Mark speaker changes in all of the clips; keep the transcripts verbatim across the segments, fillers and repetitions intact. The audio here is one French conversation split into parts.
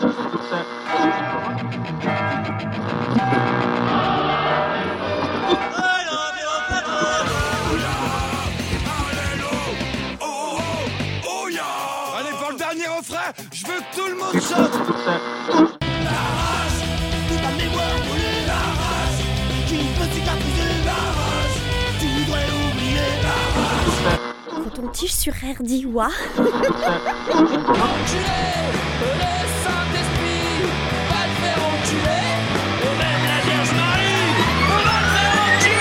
Speaker 1: Allez, pour le dernier refrain, je veux que tout le monde chante.
Speaker 2: La rage, toute la mémoire brûlée. La rage, qui ne peut cicatriser. La rage, tu voudrais oublier. La rage.
Speaker 3: Coton-tige sur R D, ouah.
Speaker 2: Enculé, le Saint-Esprit va le faire enculer. Et même la Vierge Marie va le faire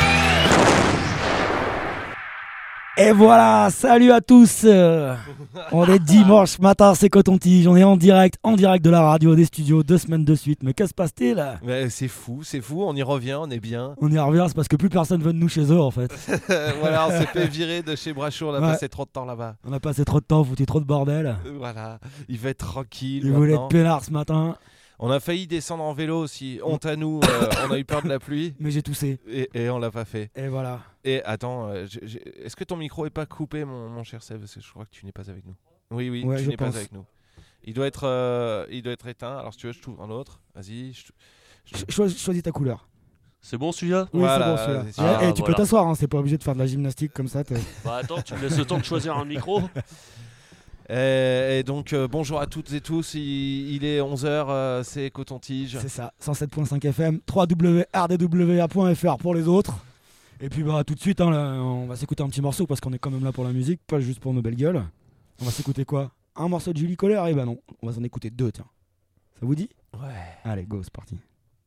Speaker 2: enculer.
Speaker 4: Et voilà, salut à tous. euh, On est dimanche matin, c'est Coton-Tige. On est en direct, en direct de la radio, des studios, deux semaines de suite. Mais que se passe-t-il là?
Speaker 5: Mais c'est fou, c'est fou, on y revient, on est bien.
Speaker 4: On y revient, c'est parce que plus personne veut de nous chez eux en fait.
Speaker 5: Voilà, on s'est fait virer de chez Brachot, on a
Speaker 4: Ouais.
Speaker 5: passé trop de temps là-bas.
Speaker 4: On a passé trop de temps, foutu trop de bordel.
Speaker 5: Euh, Voilà, il va être tranquille.
Speaker 4: Il voulait
Speaker 5: maintenant.
Speaker 4: être peinard ce matin,
Speaker 5: On a failli descendre en vélo aussi, honte à nous, euh, on a eu peur de la pluie
Speaker 4: mais j'ai toussé.
Speaker 5: et, et on l'a pas fait.
Speaker 4: Et voilà.
Speaker 5: Et attends, euh, j'ai- j'ai- est-ce que ton micro est pas coupé, mon, mon cher Seb? Parce que je crois que tu n'es pas avec nous. Oui, oui,
Speaker 4: Ouais,
Speaker 5: tu
Speaker 4: je
Speaker 5: n'es
Speaker 4: pense.
Speaker 5: pas avec nous. Il doit être, euh, il doit être éteint. Alors si tu veux, je trouve un autre. Vas-y. Je...
Speaker 4: Cho- choisis, choisis ta couleur.
Speaker 6: C'est bon celui-là?
Speaker 4: Oui,
Speaker 5: Voilà,
Speaker 4: c'est bon celui-là.
Speaker 5: c'est
Speaker 4: Et-
Speaker 6: sûr.
Speaker 4: et
Speaker 6: Ah,
Speaker 4: tu
Speaker 6: voilà.
Speaker 4: peux t'asseoir, hein, c'est pas obligé de faire de la gymnastique comme ça. t'es-
Speaker 6: Bah attends, tu me laisses le temps de choisir un micro.
Speaker 5: Et, et donc euh, bonjour à toutes et tous. Il, il est onze heures, c'est Coton-Tige.
Speaker 4: C'est ça, cent sept virgule cinq F M, w w w point r d w a point f r pour les autres. Et puis bah tout de suite, hein, là, on va s'écouter un petit morceau parce qu'on est quand même là pour la musique, pas juste pour nos belles gueules. On va s'écouter quoi? Un morceau de Julie Colère? Eh ben non, on va s'en écouter deux, tiens. Ça vous dit?
Speaker 5: Ouais.
Speaker 4: Allez, go, c'est parti.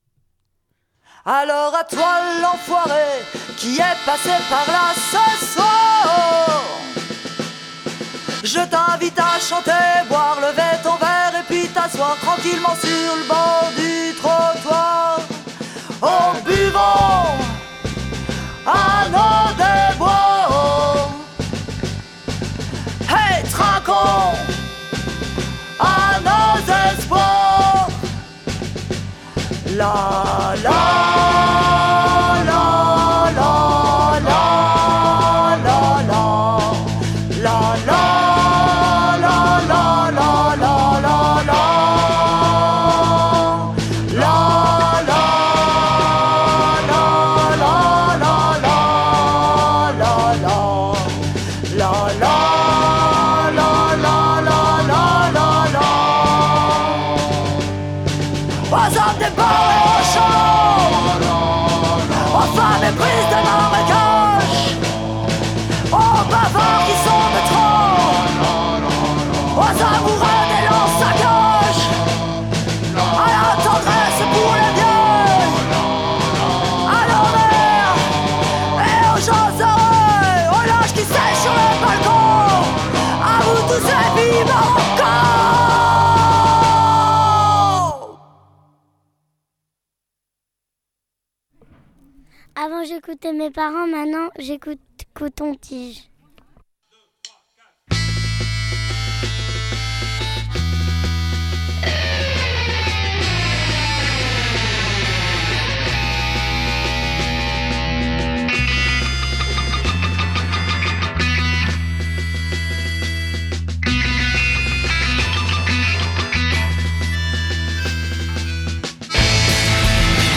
Speaker 2: Alors à toi l'enfoiré qui est passé par là ce soir, je t'invite à chanter, boire, lever ton verre et puis t'asseoir tranquillement sur le bord du trottoir, en buvant à nos déboires. Hey, trinquons à nos espoirs. La la la la la la la la la la la la la la la la la la la aux hommes des bords et aux champs, aux femmes éprises de marécages, aux bavards qui sont de trop, aux amoureux des lances à gauche, à la tendresse pour les vieux, à l'envers et aux gens heureux, aux lâches qui sèchent sur le balcon, à vous tous et vive encore.
Speaker 3: Avant j'écoutais mes parents, maintenant j'écoute Coton-Tige.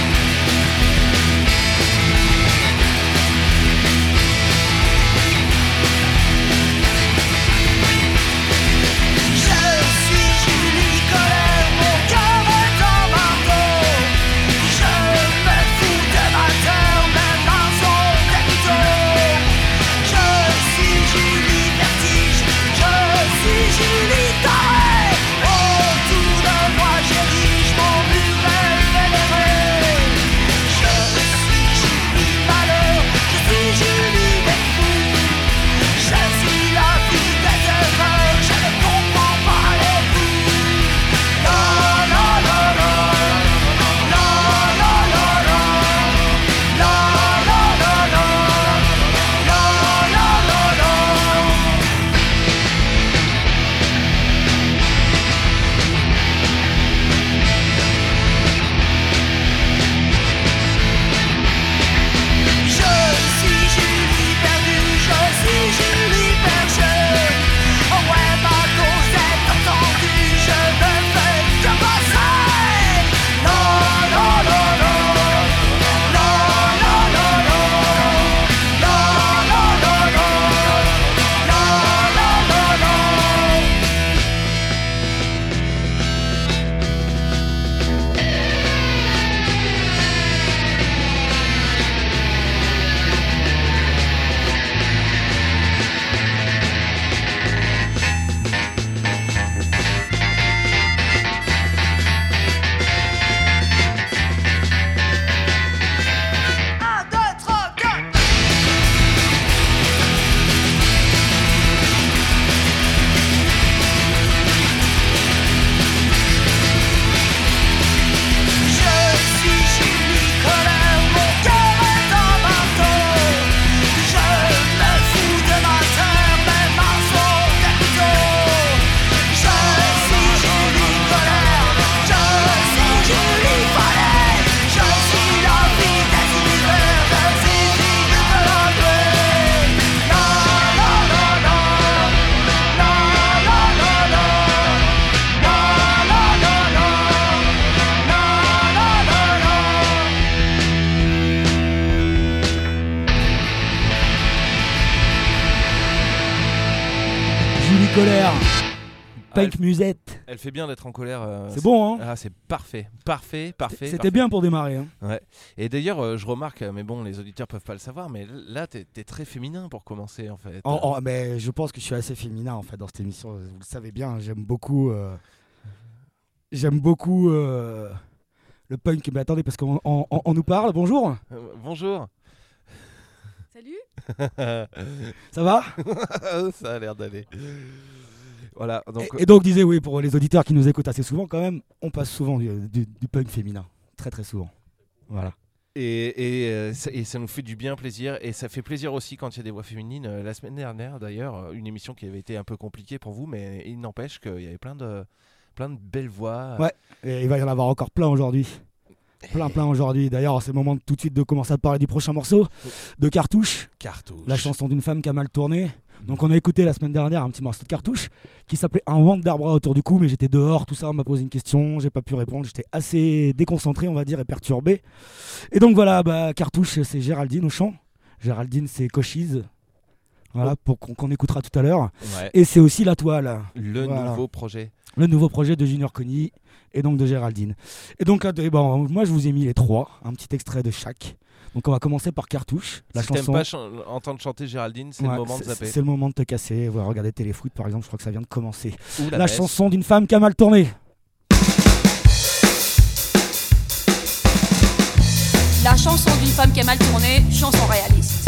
Speaker 2: La
Speaker 4: colère.
Speaker 5: Ah,
Speaker 4: Punk
Speaker 5: elle,
Speaker 4: musette.
Speaker 5: elle fait bien d'être en colère. euh,
Speaker 4: C'est bon, hein.
Speaker 5: Ah, c'est parfait, parfait, parfait.
Speaker 4: C'était
Speaker 5: parfait.
Speaker 4: bien pour démarrer. Hein.
Speaker 5: Ouais. Et d'ailleurs, euh, je remarque, euh, mais bon, les auditeurs peuvent pas le savoir, mais là, t'es, t'es très féminin pour commencer, en fait.
Speaker 4: Oh, oh, mais je pense que je suis assez féminin en fait dans cette émission. Vous le savez bien, j'aime beaucoup. euh, J'aime beaucoup euh, le punk. Mais attendez, parce qu'on on, on- on nous parle. Bonjour.
Speaker 5: Euh, bonjour.
Speaker 7: Salut.
Speaker 4: Ça va?
Speaker 5: Ça a l'air d'aller. Voilà. Donc,
Speaker 4: et, et donc, disais, oui, pour les auditeurs qui nous écoutent assez souvent, quand même, on passe souvent du, du- du punk féminin. Très, très souvent. Voilà.
Speaker 5: Et, et, euh, ça, et ça nous fait du bien plaisir, et ça fait plaisir aussi quand il y a des voix féminines. Euh, La semaine dernière, d'ailleurs, euh, une émission qui avait été un peu compliquée pour vous, mais il n'empêche qu'il y avait plein de, plein de belles voix.
Speaker 4: Ouais. Et il va y en avoir encore plein aujourd'hui. Plein, plein aujourd'hui. D'ailleurs, c'est le moment de, tout de suite de commencer à parler du prochain morceau de Cartouche,
Speaker 5: Cartouche.
Speaker 4: la chanson d'une femme qui a mal tourné. Donc, on a écouté la semaine dernière un petit morceau de Cartouche qui s'appelait Un vent d'arbre autour du cou, mais j'étais dehors, tout ça, on m'a posé une question, j'ai pas pu répondre, j'étais assez déconcentré, on va dire, et perturbé. Et donc voilà, bah, Cartouche, c'est Géraldine au chant. Géraldine, c'est Cochise. Voilà, pour qu'on, qu'on écoutera tout à l'heure.
Speaker 5: Ouais.
Speaker 4: Et c'est aussi La Toile.
Speaker 5: Le
Speaker 4: Voilà.
Speaker 5: nouveau projet.
Speaker 4: Le nouveau projet de Junior Conny et donc de Géraldine. Et donc, euh, et bon, moi je vous ai mis les trois, un petit extrait de chaque. Donc on va commencer par Cartouche, la
Speaker 5: si
Speaker 4: chanson.
Speaker 5: t'aimes pas chan- entendre chanter Géraldine, c'est
Speaker 4: Ouais,
Speaker 5: le moment de
Speaker 4: c'est,
Speaker 5: zapper.
Speaker 4: c'est le moment de te casser. Voilà, regardez Téléfoot par exemple, je crois que ça vient de commencer.
Speaker 5: Ou
Speaker 4: La,
Speaker 5: la, messe.
Speaker 4: chanson d'une femme qui a mal tourné.
Speaker 7: La chanson d'une femme qui a mal tourné, chanson réaliste.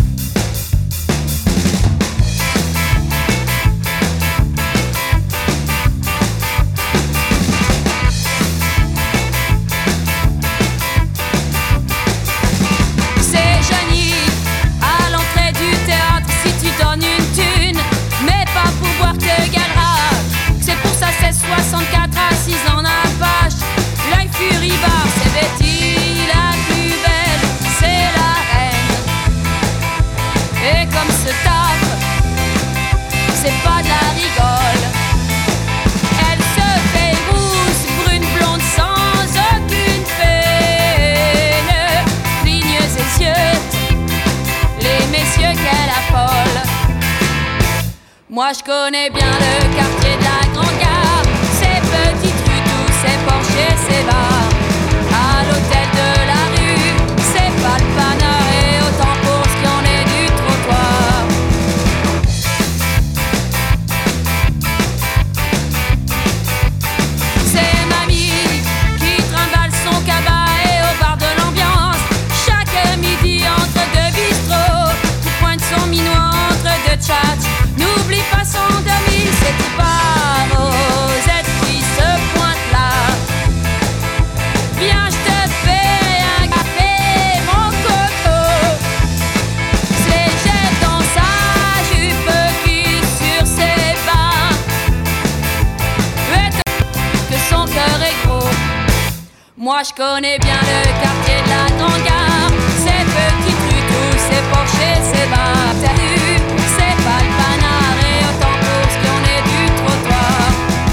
Speaker 7: C'est Janie à l'entrée du théâtre. Si tu donnes une thune, mais pas pour boire te galera. C'est pour ça c'est soixante-quatre assises en apache. L'œil furibard, c'est Betty la plus belle, c'est la reine. Et comme ce tape, c'est pas de la rigole. Elle se fait rousse, brune, blonde, sans aucune peine. Cligne ses yeux, les messieurs qu'elle affole. Moi je connais bien le quartier de la Grande Gare, ses petites rues, tous ses Porsche et ses bars. À l'hôtel de la rue, c'est pas le panard, et autant pour ce qui en est du trottoir. C'est mamie qui trimballe son cabas et au bar de l'ambiance. Chaque midi entre deux bistrots, qui pointe son minois entre deux chats. N'oublie pas son demi, c'est tout pas Rosette qui se pointe là. Viens, je te fais un café, mon coco. Se les jette dans sa jupe qui sur ses bas. Que son cœur est gros. Moi je connais bien le quartier de la Grande Gare, ses petites rues, tous ses Porsche et ses bars. Salut, c'est pas le panard, et autant pour ce qui en est du trottoir.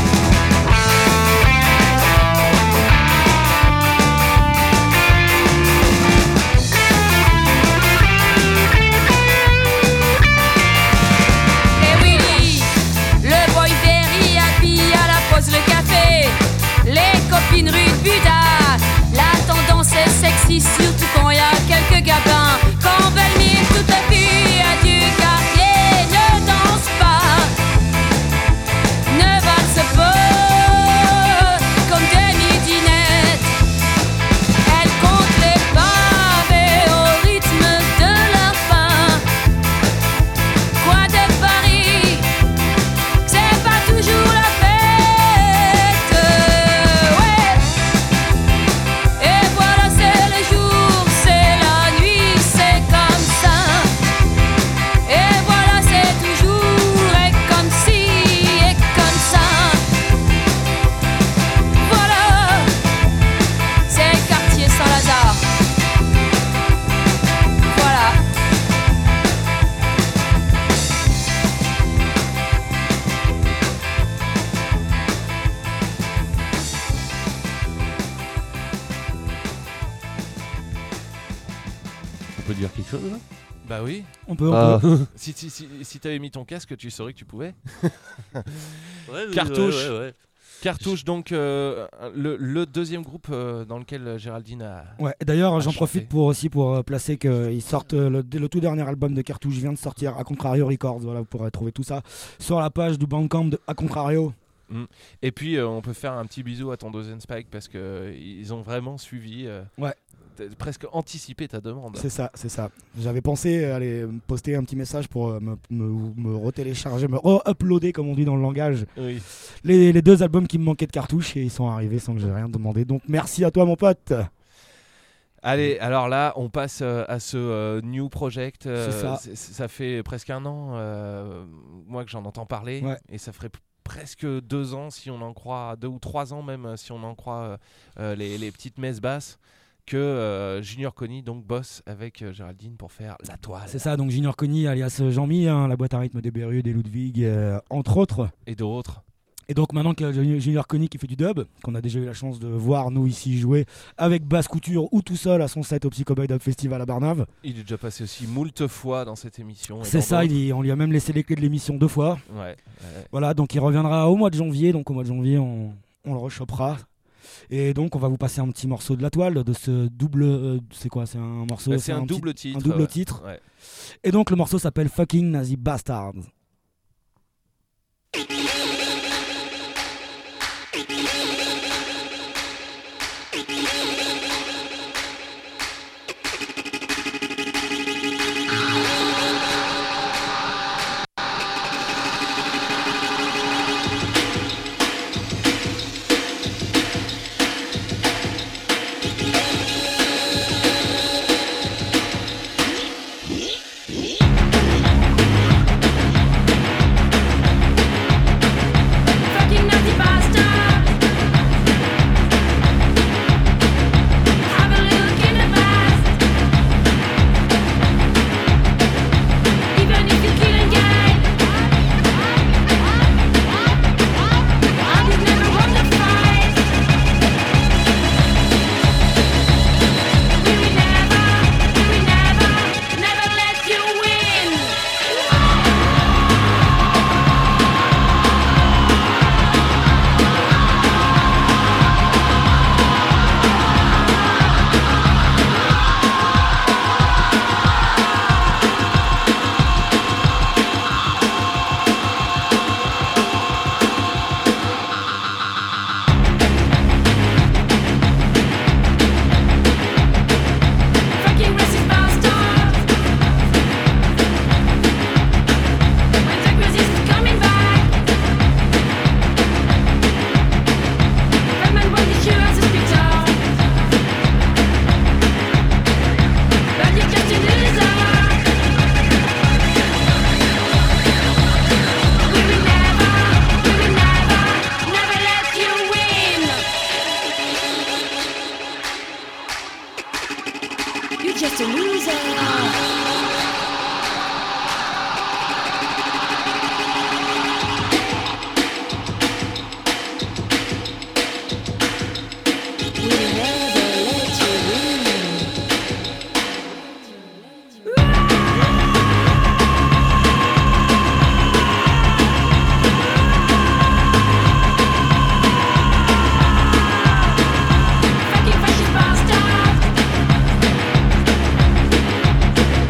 Speaker 7: Et Willy, le boy Berry habille à la pause le café. Les copines rue de Buda, la tendance est sexy, surtout quand y a quelques gabins. Quand Belmire, toute la fille du quartier ne danse pas, ne valse pas comme des midinettes. Elle compte les pavés au rythme de leur pain. Quoi de Paris, c'est pas toujours la fête, ouais. Et voilà, c'est le jour, c'est la nuit, c'est comme ça. Et voilà, c'est toujours, et comme ci, et comme ça. Voilà, c'est le quartier Saint-Lazare. Voilà.
Speaker 6: On peut dire quelque chose là?
Speaker 5: Bah oui.
Speaker 4: On peut, on
Speaker 6: Ah.
Speaker 4: peut.
Speaker 5: Si, si, si, si t'avais mis ton casque, tu saurais que tu pouvais.
Speaker 6: Ouais, oui,
Speaker 5: Cartouche.
Speaker 6: ouais, ouais, ouais.
Speaker 5: Cartouche, donc euh, le, le deuxième groupe euh, dans lequel Géraldine a.
Speaker 4: Ouais, d'ailleurs,
Speaker 5: À
Speaker 4: j'en
Speaker 5: chanter.
Speaker 4: profite pour aussi pour euh, placer qu'ils sortent euh, le, le tout dernier album de Cartouche vient de sortir à Contrario Records. Voilà, vous pourrez trouver tout ça sur la page du Bandcamp de à Contrario.
Speaker 5: Et puis euh, on peut faire un petit bisou à ton Dozen Spike parce que euh, ils ont vraiment suivi. euh,
Speaker 4: Ouais.
Speaker 5: t'as presque anticipé ta demande.
Speaker 4: C'est ça, c'est ça. J'avais pensé aller me poster un petit message pour euh, me, me, me retélécharger, me re-uploader, comme on dit dans le langage,
Speaker 5: Oui.
Speaker 4: les, les deux albums qui me manquaient de cartouches et ils sont arrivés sans que j'ai rien demandé. Donc merci à toi, mon pote.
Speaker 5: Allez, alors là, on passe euh, à ce euh, new project. euh,
Speaker 4: C'est ça.
Speaker 5: c'est- ça fait presque un an, euh, moi, que j'en entends parler.
Speaker 4: Ouais.
Speaker 5: Et ça ferait p- presque deux ans, si on en croit, deux ou trois ans même, si on en croit euh, euh, les, les petites messes basses, que euh, Junior Conny donc bosse avec euh, Géraldine pour faire La Toile.
Speaker 4: C'est ça, donc Junior Conny alias Jean-Mi, hein, la boîte à rythme des Berus, des Ludwig, euh, entre autres.
Speaker 5: Et d'autres.
Speaker 4: Et donc maintenant que Junior Conny qui fait du dub, qu'on a déjà eu la chance de voir nous ici jouer avec Basse Couture ou tout seul à son set au Psychoboy Dub Festival à Barnave.
Speaker 5: Il est déjà passé aussi moult fois dans cette émission. et
Speaker 4: C'est
Speaker 5: dans
Speaker 4: ça,
Speaker 5: d'autres.
Speaker 4: il y- on lui a même laissé les clés de l'émission deux fois.
Speaker 5: Ouais, ouais.
Speaker 4: Voilà, donc il reviendra au mois de janvier, donc au mois de janvier on, on le rechopera. Et donc on va vous passer un petit morceau de La Toile, de ce double... euh, c'est quoi, c'est un morceau...
Speaker 5: Bah, c'est un,
Speaker 4: petit-
Speaker 5: double titre.
Speaker 4: un double
Speaker 5: ouais.
Speaker 4: titre.
Speaker 5: Ouais.
Speaker 4: Et donc le morceau s'appelle Fucking Nazi Bastards.
Speaker 7: Fucking Nazi bastard. Have a look in the past. Even if you kill a guy, I would never won the fight. We will never, we will never, never let you win. Fucking racist bastard. When the crisis is coming back, Batman will issue as a spectre. But you're just a loser. We will never, we will never, never let you win. You're just a loser. We will never let you win. Fucking fascist bastard.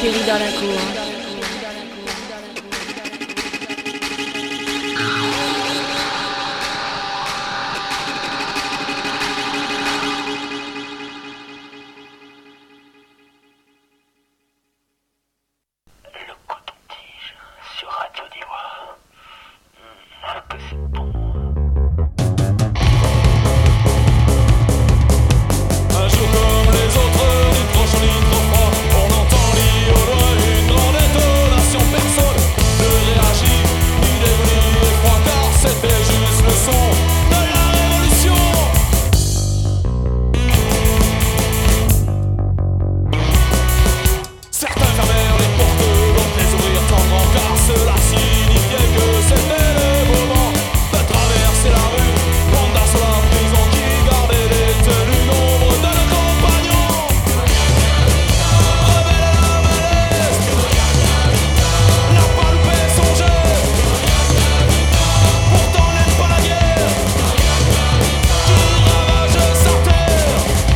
Speaker 7: atterrit dans la cour.
Speaker 8: Un jour comme les autres, ni trop chaud ni trop froid, on entend lire au loin une grande étonation. Personne ne réagit, ni dégoût ni effroi, car c'était juste le son de la révolution. Certains fermèrent les portes, d'autres les ouvrirent en grand, car cela signifiait que c'était le moment de traverser la rue, prendre d'assaut la prison qui gardait les tenues nombre de nos compagnons. Rebelle à la malaise, n'a pas loupé son jeu, pourtant n'aime pas la guerre qui ravage sa terre.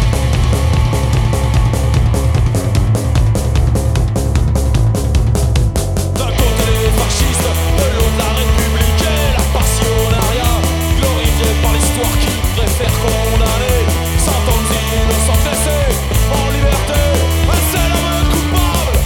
Speaker 8: D'un côté les fascistes, de l'autre la République et la passionnariat, glorifié par l'histoire qui préfère condamner cent sans cesser en liberté, un seul homme coupable.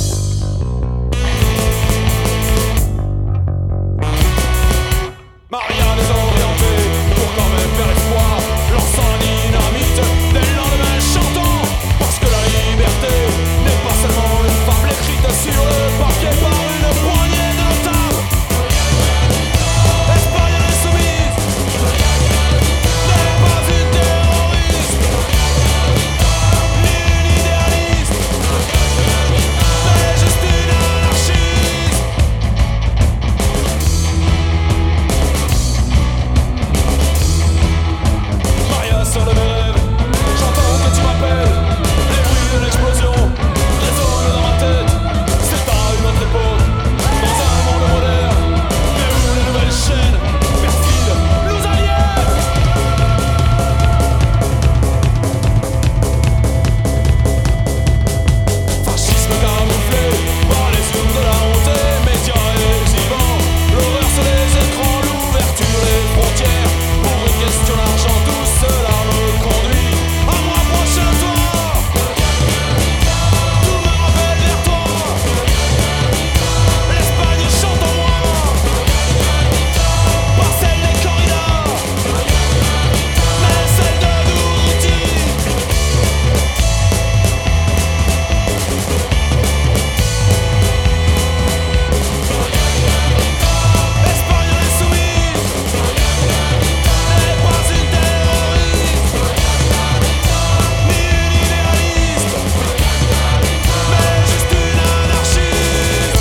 Speaker 8: Maria désorientée, pour quand même faire espoir, lançant la dynamite dès le lendemain chantant, parce que la liberté n'est pas seulement une fable écrite sur le papier par une poignée de notables. Espagnole insoumise n'est pas une terroriste, ni une idéaliste, mais juste une anarchiste. Maria sort de mes rêves, j'entends que tu m'appelles. Les bruits de l'explosion résonnent dans ma tête. C'est à une autre époque, dans un monde moderne, mais où les nouvelles chaînes perfides nous aliènent. Fascisme camouflé par les zooms de la honte, médias exhibant l'horreur sur les écrans, l'ouverture des frontières pour une question d'argent. Tout cela me conduit à moi prochain toi. Tout me rappelle vers toi. L'Espagne chante en moi, pas celle des corridas, mais celle de Durruti. Espagnole insoumise n'est pas une terroriste, ni une idéaliste, mais juste une anarchiste.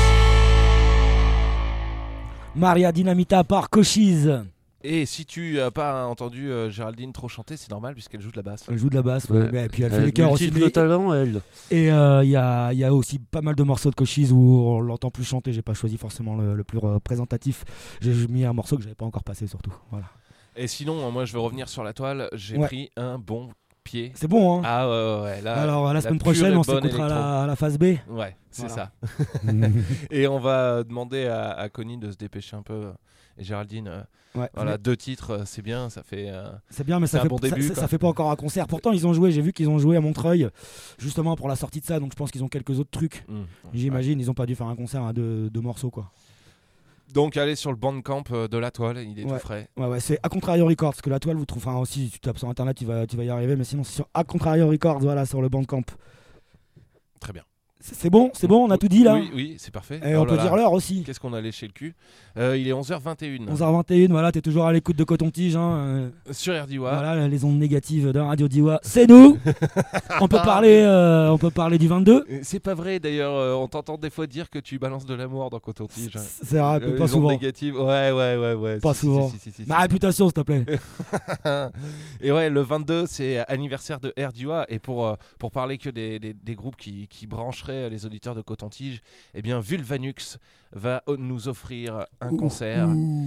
Speaker 4: Maria Dinamita par Cochise.
Speaker 5: Et si tu n'as pas entendu euh, Géraldine trop chanter, c'est normal puisqu'elle joue de la basse.
Speaker 4: Elle joue de la basse, ouais.
Speaker 6: Ouais.
Speaker 4: Mais- et puis elle fait
Speaker 6: Elle
Speaker 4: les chœurs aussi.
Speaker 6: multiple
Speaker 4: mais-
Speaker 6: talent, elle.
Speaker 4: Et il euh, y, a, y a aussi pas mal de morceaux de Cochise où on l'entend plus chanter. J'ai pas choisi forcément le, le plus représentatif. J'ai mis un morceau que j'avais pas encore passé surtout. Voilà.
Speaker 5: Et sinon, euh, moi je veux revenir sur la toile, j'ai
Speaker 4: Ouais.
Speaker 5: pris un bon pied.
Speaker 4: C'est bon, hein.
Speaker 5: Ah ouais, ouais, ouais, là,
Speaker 4: Alors la
Speaker 5: la
Speaker 4: semaine
Speaker 5: pure
Speaker 4: prochaine,
Speaker 5: et
Speaker 4: on
Speaker 5: bonne
Speaker 4: s'écoutera
Speaker 5: électro.
Speaker 4: la, la phase B.
Speaker 5: Ouais, c'est
Speaker 4: Voilà.
Speaker 5: ça. Et on va demander à, à Connie de se dépêcher un peu. Et Géraldine, euh,
Speaker 4: Ouais.
Speaker 5: voilà,
Speaker 4: Mais
Speaker 5: deux titres, euh, c'est bien, ça fait. euh,
Speaker 4: c'est bien, mais
Speaker 5: c'est
Speaker 4: ça
Speaker 5: un
Speaker 4: fait,
Speaker 5: bon
Speaker 4: ça-
Speaker 5: début,
Speaker 4: ça,
Speaker 5: quoi.
Speaker 4: ça fait pas encore un concert. Pourtant, ils ont joué. J'ai vu qu'ils ont joué à Montreuil, justement pour la sortie de ça. Donc je pense qu'ils ont quelques autres trucs.
Speaker 5: hmm, ouais.
Speaker 4: J'imagine, ils ont pas dû faire un concert à deux, deux morceaux, quoi.
Speaker 5: Donc allez sur le Bandcamp euh, de la toile, il est
Speaker 4: Ouais.
Speaker 5: tout frais.
Speaker 4: Ouais, ouais, c'est A Contrario Records, parce que la toile, vous trouverez aussi, si tu tapes sur internet, tu vas, tu vas y arriver, mais sinon, c'est sur A Contrario Records, voilà, sur le Bandcamp.
Speaker 5: Très bien.
Speaker 4: C'est c'est bon, c'est bon, on a tout dit là.
Speaker 5: Oui, oui, c'est parfait.
Speaker 4: Et
Speaker 5: Oh
Speaker 4: on
Speaker 5: là
Speaker 4: peut
Speaker 5: là.
Speaker 4: dire l'heure aussi.
Speaker 5: Qu'est-ce qu'on a léché le cul Euh, Il est onze heures vingt et une.
Speaker 4: onze heures vingt et une, voilà, t'es toujours à l'écoute de Coton-Tige. Hein, euh,
Speaker 5: Sur R D I W A.
Speaker 4: Voilà, les ondes négatives de Radio Diwa, c'est nous. On peut parler, euh, on peut parler du vingt-deux.
Speaker 5: Euh, C'est pas vrai d'ailleurs, euh, on t'entend des fois dire que tu balances de l'amour dans Coton-Tige.
Speaker 4: C'est vrai,
Speaker 5: Euh,
Speaker 4: pas
Speaker 5: les
Speaker 4: souvent.
Speaker 5: ondes négatives, ouais, ouais, ouais, ouais.
Speaker 4: Pas
Speaker 5: si, si,
Speaker 4: souvent.
Speaker 5: si, si, si, si,
Speaker 4: Ma
Speaker 5: si.
Speaker 4: réputation, s'il te plaît.
Speaker 5: Et ouais, le vingt-deux, c'est anniversaire de R D I W A. Et pour, euh, pour parler que des, des, des groupes qui, qui brancheraient les auditeurs de Coton-Tige, eh bien, Vulvanux va o- nous offrir un
Speaker 4: Ouh,
Speaker 5: concert.
Speaker 4: ouh.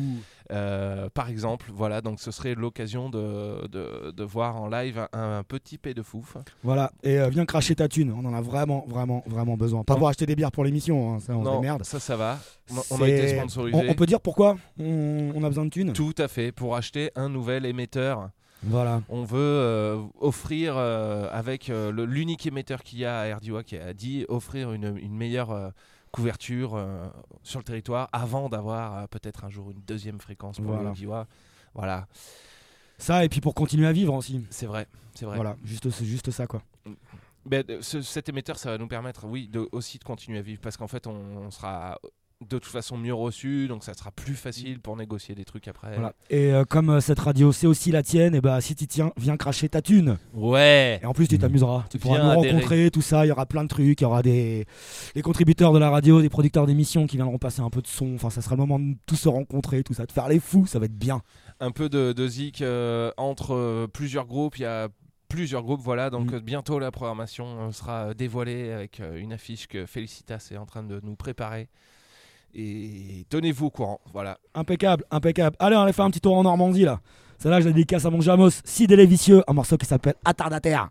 Speaker 5: Euh, par exemple, voilà, donc ce serait l'occasion de, de, de voir en live un, un petit P de Fouf.
Speaker 4: Voilà, et euh, viens cracher ta thune, on en a vraiment, vraiment, vraiment besoin. Pas
Speaker 5: Non.
Speaker 4: pour acheter des bières pour l'émission, hein, ça on se
Speaker 5: Non,
Speaker 4: démerde.
Speaker 5: ça, ça va. On, on
Speaker 4: C'est-
Speaker 5: a été sponsorisé.
Speaker 4: On, on peut dire pourquoi on, on a besoin de thunes.
Speaker 5: Tout à fait, pour acheter un nouvel émetteur.
Speaker 4: Voilà.
Speaker 5: On veut euh, offrir, euh, avec euh, le- l'unique émetteur qu'il y a à Erdiwa, qui a dit offrir une, une meilleure euh, couverture euh, sur le territoire avant d'avoir euh, peut-être un jour une deuxième fréquence pour
Speaker 4: Voilà.
Speaker 5: Erdiwa. Voilà,
Speaker 4: Ça, et puis pour continuer à vivre aussi.
Speaker 5: c'est vrai, c'est vrai.
Speaker 4: Voilà, juste, c'est juste ça quoi.
Speaker 5: Ben, euh, ce- cet émetteur, ça va nous permettre, oui, de, aussi de continuer à vivre, parce qu'en fait, on, on sera de toute façon mieux reçu, donc ça sera plus facile pour négocier des trucs après.
Speaker 4: Voilà. Et euh, comme euh, cette radio c'est aussi la tienne, et bah si tu tiens, viens cracher ta thune.
Speaker 5: Ouais.
Speaker 4: Et en plus tu t'amuseras. Tu pourras
Speaker 5: Viens
Speaker 4: nous
Speaker 5: adhérer.
Speaker 4: rencontrer, tout ça, il y aura plein de trucs, il y aura des les contributeurs de la radio, des producteurs d'émissions qui viendront passer un peu de son. Enfin ça sera le moment de tous se rencontrer, tout ça, de faire les fous, ça va être bien.
Speaker 5: Un peu de, de zik euh, entre euh, plusieurs groupes, il y a plusieurs groupes, voilà, donc
Speaker 4: Mm.
Speaker 5: euh, bientôt la programmation euh, sera euh, dévoilée avec euh, une affiche que Felicitas est en train de nous préparer. Et tenez-vous au courant, voilà.
Speaker 4: Impeccable, impeccable. Allez, on va aller faire un petit tour en Normandie là. Celle-là, je la dédicace à mon Jamos, Sid et les Vicieux, un morceau qui s'appelle Attardataire.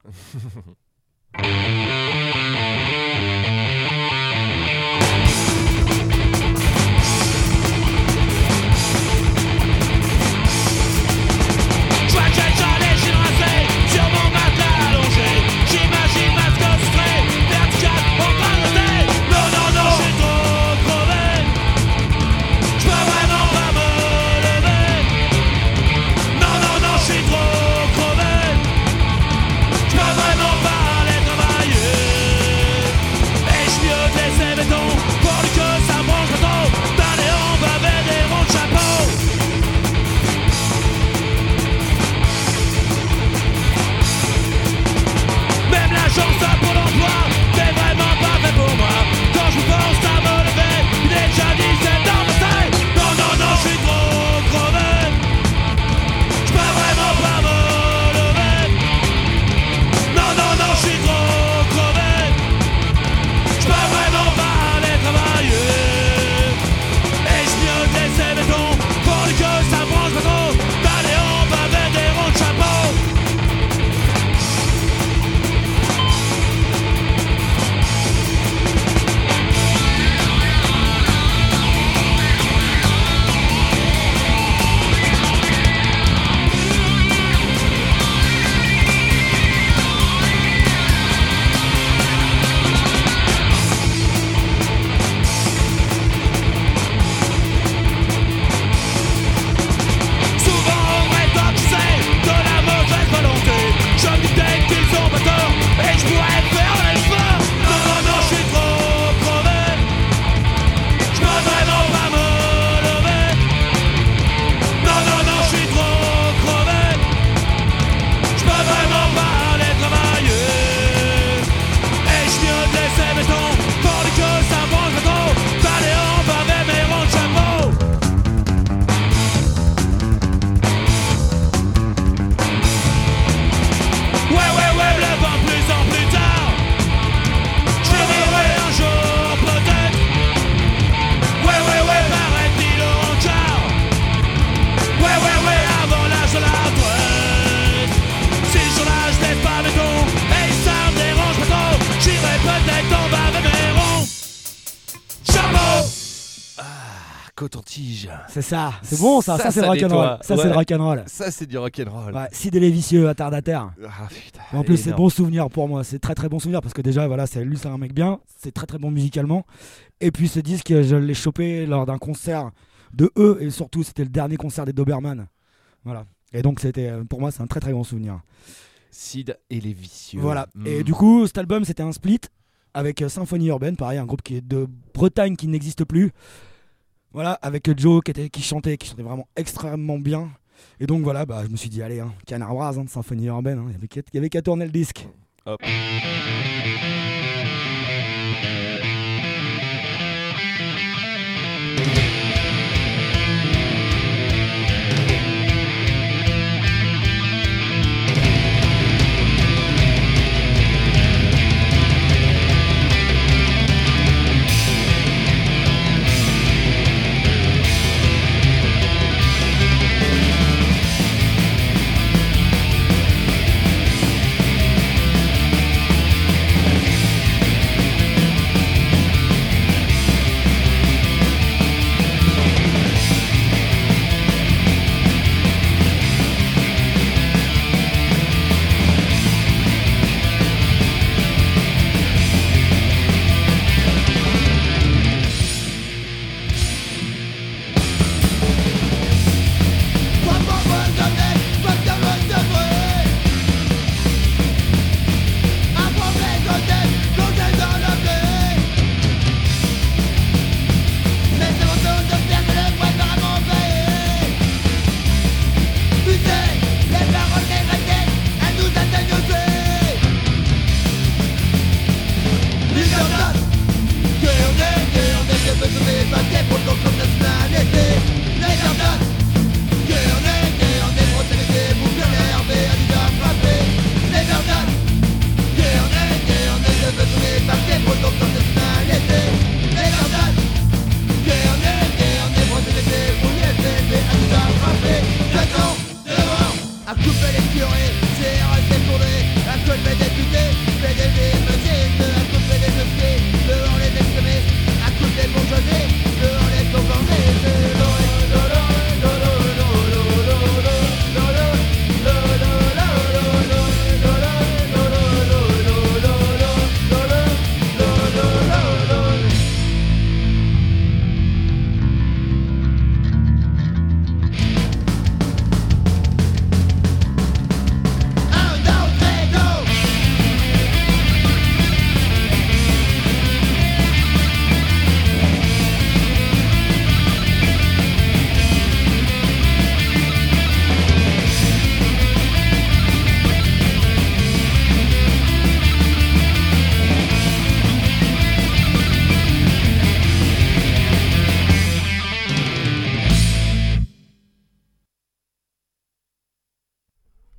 Speaker 8: Je vois quel chalet j'ai rasé sur mon matelas allongé. J'imagine ma costrée, vertical, en train de monter. Non, non, non, je suis trop crevé. Je peux vraiment pas me lever. Non, non, non, je suis trop crevé. Je peux vraiment pas aller travailler. Et je mieux de laisser béton pour que ça mange le temps. D'aller en baver des ronds de chapeau. Même l'agence pour l'emploi n'est vraiment pas fait pour moi. Quand je pense à me lever, il est déjà dix-sept heures de tête. Non, non, non, je suis trop crevé. Je peux vraiment pas me lever. Non, non, non, je suis trop crevé. Je peux vraiment pas aller travailler. Et je mieux de laisser mes dons pour que ça branche pas trop. D'aller en baver des ronds de chapeau. Souvent on rétorque, tu sais, de la mauvaise volonté. Je me disais qu'ils ont pas tort et je pourrais faire l'effort. Non, non, non, je suis trop crevé. Je peux vraiment pas me lever. Non, non, non, je suis trop crevé. Je peux vraiment pas aller travailler. Et je mieux de laisser mes temps pour que ça mange pas trop. D'aller en baver mes ronds de chapeau. Ouais, ouais, ouais, le vent plus en plus tard. Je verrai un jour peut-être. Ouais, ouais, ouais, paraît-il au rencard. Ouais, ouais, ouais, avant l'âge de la retraite. Si ce jour-là je laisse pas mes dons et ça me dérange pas trop, j'irai peut-être en bas de mes ronds. Chapeau.
Speaker 5: Coton-tige.
Speaker 4: C'est ça, c'est bon ça, ça,
Speaker 5: Ça,
Speaker 4: c'est le
Speaker 5: ça
Speaker 4: rock'n'roll.
Speaker 5: nettoie.
Speaker 4: Ça c'est
Speaker 5: Ouais.
Speaker 4: le rock'n'roll.
Speaker 5: Ça, c'est du rock'n'roll.
Speaker 4: Ouais, Sid et les Vicieux, Attardataire.
Speaker 5: Ah, putain,
Speaker 4: En plus, c'est
Speaker 5: énorme.
Speaker 4: bon souvenir pour moi. C'est très très bon souvenir parce que déjà, voilà, c'est lui, c'est un mec bien. C'est très très bon musicalement. Et puis ce disque, je l'ai chopé lors d'un concert de eux et surtout, c'était le dernier concert des Doberman. Voilà. Et donc, c'était pour moi, c'est un très très bon souvenir.
Speaker 5: Sid et les Vicieux.
Speaker 4: Voilà.
Speaker 5: Mm.
Speaker 4: Et du coup, cet album, c'était un split avec euh, Symphonie Urbaine, pareil, un groupe qui est de Bretagne qui n'existe plus. Voilà, avec Joe qui, était, qui chantait, qui chantait vraiment extrêmement bien. Et donc voilà, bah, je me suis dit, allez, hein, Canard Bras, hein, de Symphonie Urbaine, hein, il y avait qu'à- il y avait qu'à tourner le disque.
Speaker 5: Hop.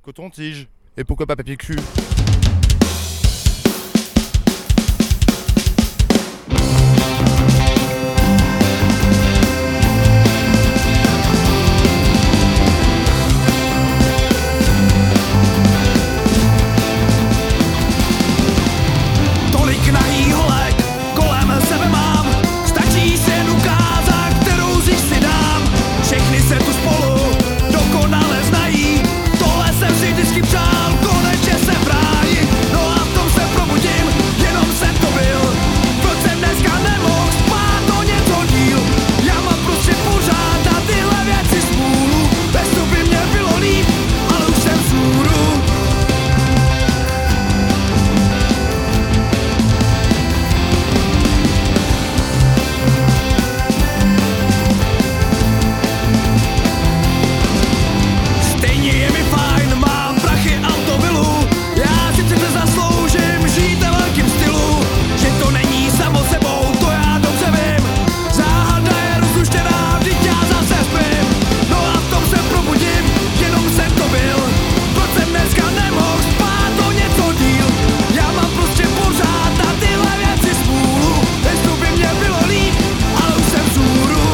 Speaker 9: Coton-tige. Et pourquoi pas papier cul?
Speaker 8: Tolik nahý holek kolem sebe mám, stačí si jen ukázat, kterou z nich si dám. Všechny se tu spolu dokonale znají, tohle jsem si vždycky přál, konečně se v ráji. No a v tom se probudím, jenom jsem to byl. Proč jsem dneska nemohl spát o něco díl? Já mám prostě pořád na tyhle věci smůlu. Bez tu by mě bylo líp, ale už jsem vzhůru. Stejně je mi fajn, mám prachy, auto, vilu. Já si přece zasloužím žít ve velkým stylu. Že to není samo sebou, to já dobře vím. Záhada je rozluštěná, vždyť já zase spím. No a v tom se probudím, jenom jsem to byl. Proč jsem dneska nemohl spát o něco díl? Já mám prostě pořád na tyhle věci smůlu. Jestli by mě bylo líp, ale už jsem vzhůru.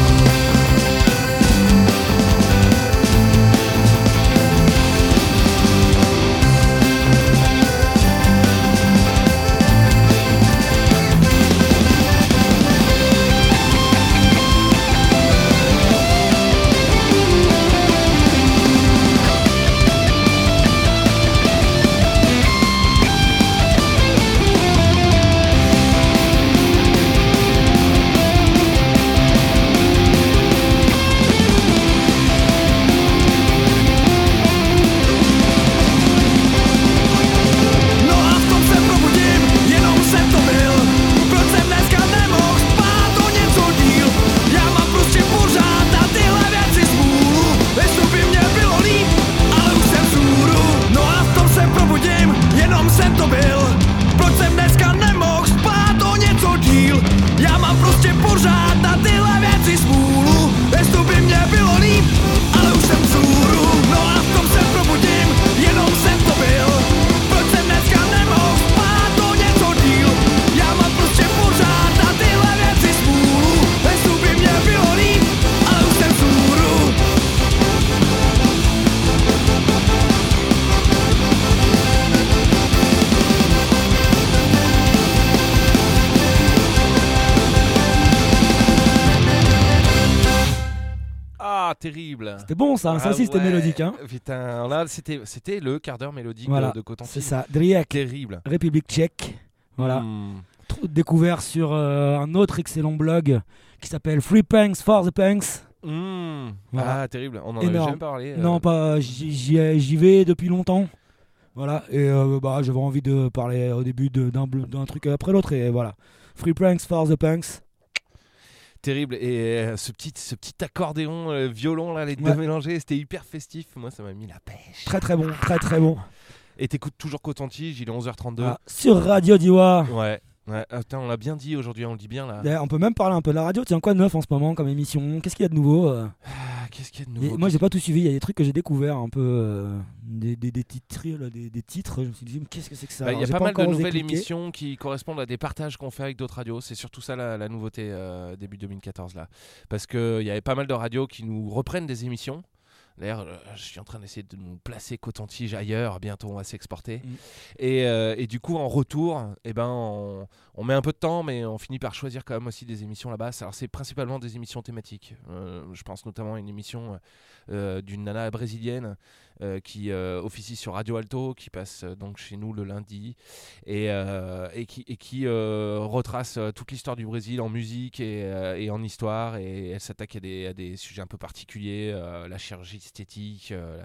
Speaker 8: No a v tom se probudím, jenom jsem to byl. Proč jsem dneska nemohl spát o něco díl? Já mám prostě pořád na tyhle věci smůlu. Jestli by mě bylo líp, ale už jsem vzhůru. No a v tom se probudím, jenom jsem to byl. Proč jsem dneska nemohl spát o něco díl? Já mám prostě pořád na tyhle věci smůlu. Jestli by mě bylo líp, ale už jsem vzhůru. No a v tom se probudím, jenom jsem to byl. Proč jsem dneska nemohl spát o něco díl? Já mám prostě pořád na tyhle věci smůlu. Jestli by mě bylo líp, ale už jsem vzhůru.
Speaker 5: Ah, terrible.
Speaker 4: C'était bon ça, ça
Speaker 5: Ah
Speaker 4: aussi c'était
Speaker 5: ouais.
Speaker 4: mélodique. Hein.
Speaker 5: Putain, là c'était c'était le quart d'heure mélodique
Speaker 4: Voilà,
Speaker 5: de, de Coton-tige.
Speaker 4: c'est ça. Driek,
Speaker 5: Terrible.
Speaker 4: République tchèque. Voilà.
Speaker 5: Hmm.
Speaker 4: Tr- Découvert sur euh, un autre excellent blog qui s'appelle Free Punks for the Punks.
Speaker 5: Hmm.
Speaker 4: Voilà.
Speaker 5: Ah, terrible. On en avait
Speaker 4: Énorme.
Speaker 5: jamais parlé. euh.
Speaker 4: Non, pas. J'y j'y- j'y vais depuis longtemps. Voilà. Et euh, bah, j'avais envie de parler au début de- d'un bl- d'un truc après l'autre. Et voilà. Free Punks for the Punks.
Speaker 5: Terrible. Et euh, ce petit ce petit accordéon euh, violon là, les deux
Speaker 4: Ouais.
Speaker 5: mélangés, c'était hyper festif. Moi, ça m'a mis la pêche.
Speaker 4: Très très bon. Très très bon.
Speaker 5: Et t'écoutes toujours Coton-tige, il est onze heures trente-deux.
Speaker 4: Ah, sur Radio Diwa.
Speaker 5: Ouais. Ouais. Ah, putain, on l'a bien dit aujourd'hui, on le dit bien là.
Speaker 4: D'ailleurs, on peut même parler un peu de la radio. Tiens, quoi de neuf en ce moment comme émission? Qu'est-ce qu'il y a de nouveau euh
Speaker 5: Ah, qu'est-ce qu'il y a de
Speaker 4: Et
Speaker 5: nouveau
Speaker 4: moi, j'ai pas tout suivi. Il y a des trucs que j'ai découvert un peu. euh, des, des, des titres, là, des, des titres. Je me suis dit, mais qu'est-ce que c'est que ça?
Speaker 5: Bah, Il y a
Speaker 4: J'ai
Speaker 5: pas, mal de
Speaker 4: encore osé
Speaker 5: nouvelles
Speaker 4: cliquer.
Speaker 5: émissions qui correspondent à des partages qu'on fait avec d'autres radios. C'est surtout ça la, la nouveauté euh, début deux mille quatorze là. Parce qu'il y avait pas mal de radios qui nous reprennent des émissions. D'ailleurs, euh, je suis en train d'essayer de nous placer Coton-tige ailleurs. Bientôt, on va s'exporter.
Speaker 4: Mm.
Speaker 5: Et, euh, et du coup, en retour, eh ben, on, on met un peu de temps, mais on finit par choisir quand même aussi des émissions là-bas. Alors, c'est principalement des émissions thématiques. Euh, je pense notamment à une émission euh, d'une nana brésilienne euh, qui euh, officie sur Radio Alto, qui passe euh, donc chez nous le lundi et, euh, et qui, et qui euh, retrace euh, toute l'histoire du Brésil en musique et, euh, et en histoire. Et elle s'attaque à des, à des sujets un peu particuliers, euh, la chirurgie esthétique, euh,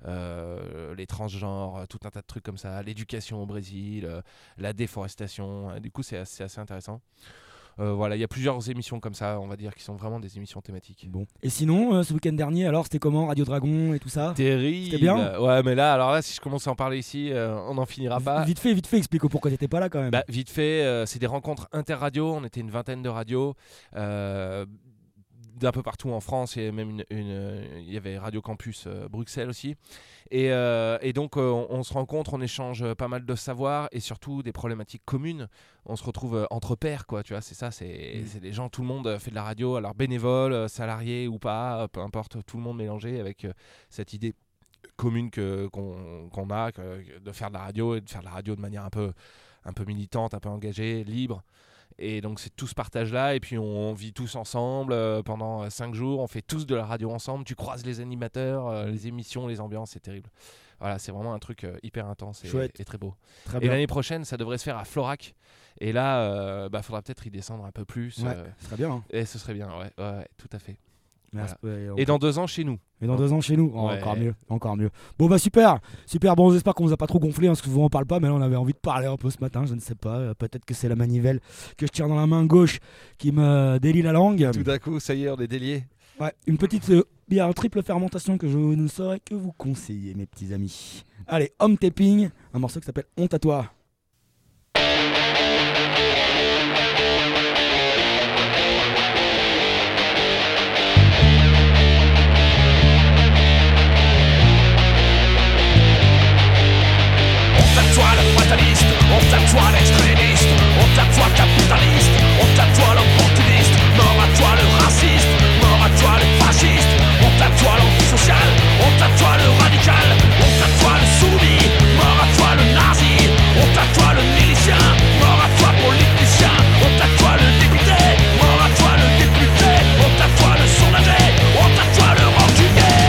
Speaker 5: euh, les transgenres, tout un tas de trucs comme ça, l'éducation au Brésil, euh, la déforestation. Du coup, c'est assez, assez intéressant. Euh, voilà, il y a plusieurs émissions comme ça, on va dire, qui sont vraiment des émissions thématiques.
Speaker 4: Bon. Et sinon, euh, ce week-end dernier, alors c'était comment? Radio Dragon et tout ça?
Speaker 5: Terrible.
Speaker 4: C'était bien.
Speaker 5: Ouais, mais là, alors là, si je commence à en parler ici, euh, on n'en finira pas.
Speaker 4: Vite fait, vite fait, explique pourquoi t'étais pas là quand même.
Speaker 5: Bah, vite fait, euh, c'est des rencontres inter-radio. On était une vingtaine de radios. Euh, d'un peu partout en France. Il y avait même une, une, euh, il y avait Radio Campus euh, Bruxelles aussi. Et, euh, et donc, euh, on, on se rencontre, on échange euh, pas mal de savoir et surtout des problématiques communes. On se retrouve euh, entre pairs, quoi. Tu vois, c'est ça, c'est, mmh. c'est des gens, tout le monde euh, fait de la radio, alors bénévoles, euh, salariés ou pas, euh, peu importe, tout le monde mélangé avec euh, cette idée commune que, qu'on, qu'on a que, de faire de la radio et de faire de la radio de manière un peu, un peu militante, un peu engagée, libre. Et donc c'est tout ce partage-là, et puis on, on vit tous ensemble euh, pendant euh, cinq jours, on fait tous de la radio ensemble, tu croises les animateurs, euh, les émissions, les ambiances, c'est terrible. Voilà, c'est vraiment un truc euh, hyper intense et, et très beau. Très et bien. L'année prochaine, ça devrait se faire à Florac, et là, euh, bah, faudra peut-être y descendre un peu plus.
Speaker 4: Ouais,
Speaker 5: euh,
Speaker 4: ce serait bien. Hein.
Speaker 5: Et ce serait bien, ouais, ouais, ouais tout à fait. Voilà.
Speaker 4: Et,
Speaker 5: et dans deux ans chez nous.
Speaker 4: Et dans deux ans chez nous, oh,
Speaker 5: ouais.
Speaker 4: encore mieux, encore mieux. Bon bah super, super. Bon, j'espère qu'on vous a pas trop gonflé, hein, parce que souvent on parle pas, mais là on avait envie de parler un peu ce matin, je ne sais pas. Euh, peut-être que c'est la manivelle que je tiens dans la main gauche qui me délie la langue.
Speaker 5: Tout d'un coup, ça y est, on est délié.
Speaker 4: Ouais, une petite euh, bière triple fermentation que je ne saurais que vous conseiller, mes petits amis. Allez, Home Tapping, un morceau qui s'appelle Honte à toi.
Speaker 8: Honte à toi le fataliste, honte à toi l'extrémiste, honte à toi capitaliste, honte à toi l'opportuniste, mort à toi le raciste, mort à toi le fasciste, honte à toi l'antisocial, honte à toi le radical, honte à toi le soumis, mort à toi le nazi, honte à toi le milicien, mort à toi politicien, honte à toi le député, mort à toi le député, honte à toi le soulagé, honte à toi le rancunier.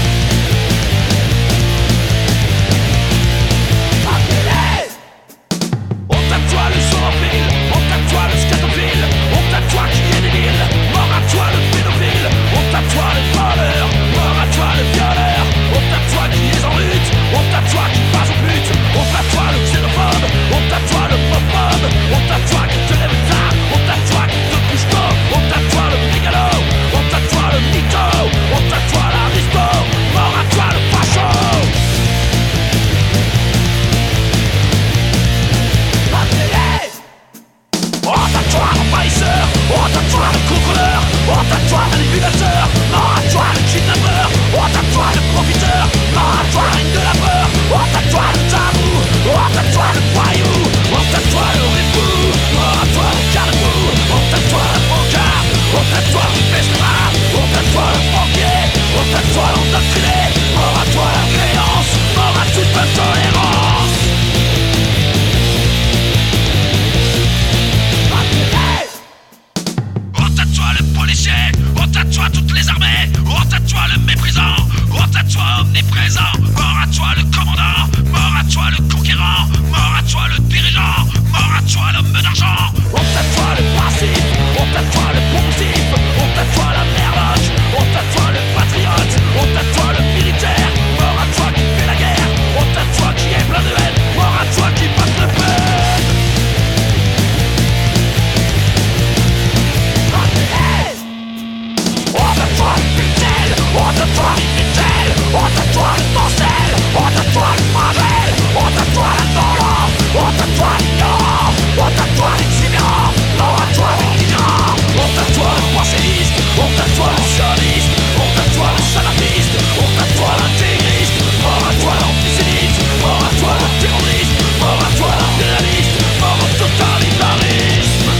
Speaker 8: Honte à toi le zoophile, honte à toi le scatophile, honte à toi qui est débile, mort à toi le pédophile, honte à toi le voleur, mort à toi le violeur, honte à toi qui es en lutte, honte à toi qui passe aux putes, honte à toi le xénophobe, honte à toi le pop-pop, honte à toi qui te lève tard, honte à toi qui te couche tôt, honte à toi le mégalo, honte à toi le mytho, honte à toi l'aristo, mort à toi le facho. Honte à toi l'envahisseur, honte à toi le contrôleur, honte à toi manipulateur, mort à toi le kidnappeur, honte à toi le profiteur, mort à toi reine de la peur, honte à toi le tabou, honte à toi le voyou, honte à toi le ripou, mort à toi le caribou, honte à toi le pancart, honte à toi le festard, honte à toi le banquier, honte à toi l'endoctriné, mort à toi la créance, mort à toute intolérance. Honte à toi le policier, honte à toi toutes les armées, honte à toi le méprisant, honte à toi omniprésent, mort à toi le commandant, mort à toi le conquérant, mort à toi le dirigeant, mort à toi l'homme d'argent, honte à toi le passif, honte à toi le poncif, honte à toi la merloque, honte à toi le patriote, honte à toi le militaire, mort à toi qui fait la guerre, honte à toi qui est plein de haine, mort à toi qui passe le feu. Honte à toi le Pictel, honte à toi l'Invitel, honte à toi le Mancel, honte à toi le Mavel, honte à toi la tendance, honte à toi l'ignorant, honte à toi l'exubérant, mort à toi l'ignorant, honte à toi le prosélyste, honte à toi le sioniste, honte à toi le salafiste, honte à toi l'intégriste, mort à toi l'antisémite, mort à toi le terroriste, mort à toi l'impérialiste, mort au totalitarisme.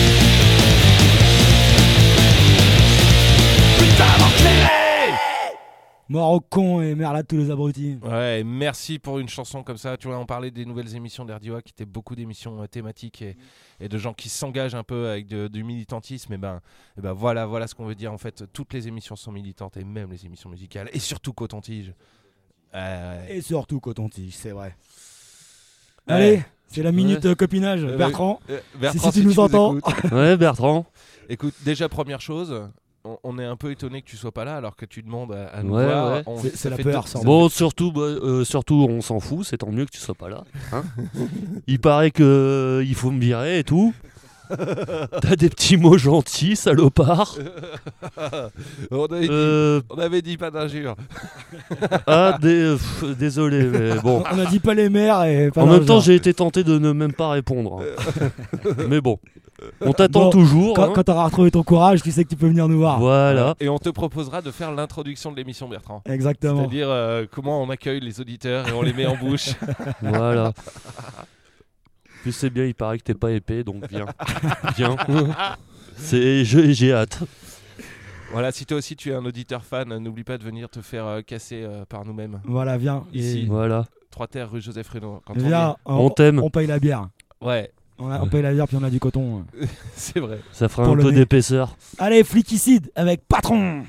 Speaker 4: Mort au con et merde à tous les abrutis.
Speaker 5: Ouais, merci pour une chanson comme ça. Tu vois, on parlait des nouvelles émissions d'R D O A qui étaient beaucoup d'émissions euh, thématiques et, et de gens qui s'engagent un peu avec de, du militantisme. Et ben, et ben voilà, voilà ce qu'on veut dire. En fait, toutes les émissions sont militantes et même les émissions musicales et surtout Coton-Tige. Euh,
Speaker 4: Et surtout Coton-Tige, c'est vrai.
Speaker 5: Ouais.
Speaker 4: Allez, c'est la minute
Speaker 5: Ouais.
Speaker 4: euh, copinage.
Speaker 5: Euh,
Speaker 4: Bertrand,
Speaker 5: euh,
Speaker 4: si,
Speaker 5: Bertrand,
Speaker 4: si tu nous entends.
Speaker 5: écoutes.
Speaker 6: Ouais, Bertrand.
Speaker 5: Écoute, déjà première chose. On, on est un peu étonné que tu sois pas là alors que tu demandes à, à nous
Speaker 6: Ouais,
Speaker 5: voir.
Speaker 6: ouais.
Speaker 5: On-
Speaker 4: C'est-
Speaker 5: ça
Speaker 4: c'est la
Speaker 5: fait
Speaker 4: peur,
Speaker 5: deux-
Speaker 4: ça.
Speaker 6: Bon, surtout, bah, euh, surtout, on s'en fout, c'est tant mieux que tu sois pas là. Hein. Il paraît que euh, il faut me virer et tout. T'as des petits mots gentils, salopard.
Speaker 5: on, avait dit,
Speaker 6: Euh,
Speaker 5: on avait dit pas d'injures.
Speaker 6: ah, dé- pff, désolé, mais bon.
Speaker 4: On a dit pas les mères et pas
Speaker 6: En même
Speaker 4: l'argent.
Speaker 6: temps, j'ai été tenté de ne même pas répondre. hein. Mais bon. On t'attend
Speaker 4: Bon,
Speaker 6: toujours.
Speaker 4: Quand,
Speaker 6: hein.
Speaker 4: quand t'auras retrouvé ton courage, tu sais que tu peux venir nous voir.
Speaker 6: Voilà.
Speaker 5: Et on te proposera de faire l'introduction de l'émission, Bertrand.
Speaker 4: Exactement.
Speaker 5: C'est-à-dire euh, comment on accueille les auditeurs et on les met en bouche.
Speaker 6: Voilà. Plus c'est bien, il paraît que t'es pas épais, donc viens. Viens. C'est, je- j'ai hâte.
Speaker 5: Voilà, si toi aussi tu es un auditeur fan, n'oublie pas de venir te faire euh, casser euh, par nous-mêmes.
Speaker 4: Voilà, viens.
Speaker 5: Ici.
Speaker 4: Et-
Speaker 6: Voilà.
Speaker 5: Trois terres rue Joseph Renaud. Quand
Speaker 4: Viens,
Speaker 6: On t'aime.
Speaker 4: On paye la bière.
Speaker 5: on... Ouais,
Speaker 4: On, a- on paye la bière puis on a du coton.
Speaker 5: c'est vrai.
Speaker 6: Ça fera
Speaker 4: Pour
Speaker 6: un
Speaker 4: le
Speaker 6: peu
Speaker 4: nez.
Speaker 6: d'épaisseur.
Speaker 4: Allez, Flickicide avec Patron.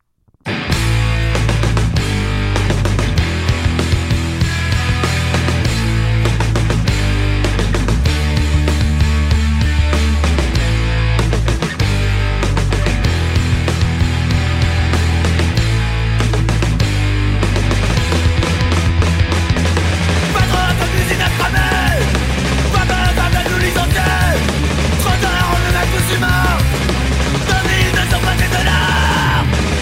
Speaker 2: Patron comme usine à cramer. Papa va nous licencier. Trop tard, on en a tous eu marre. Nos vies ne sont pas des dollars.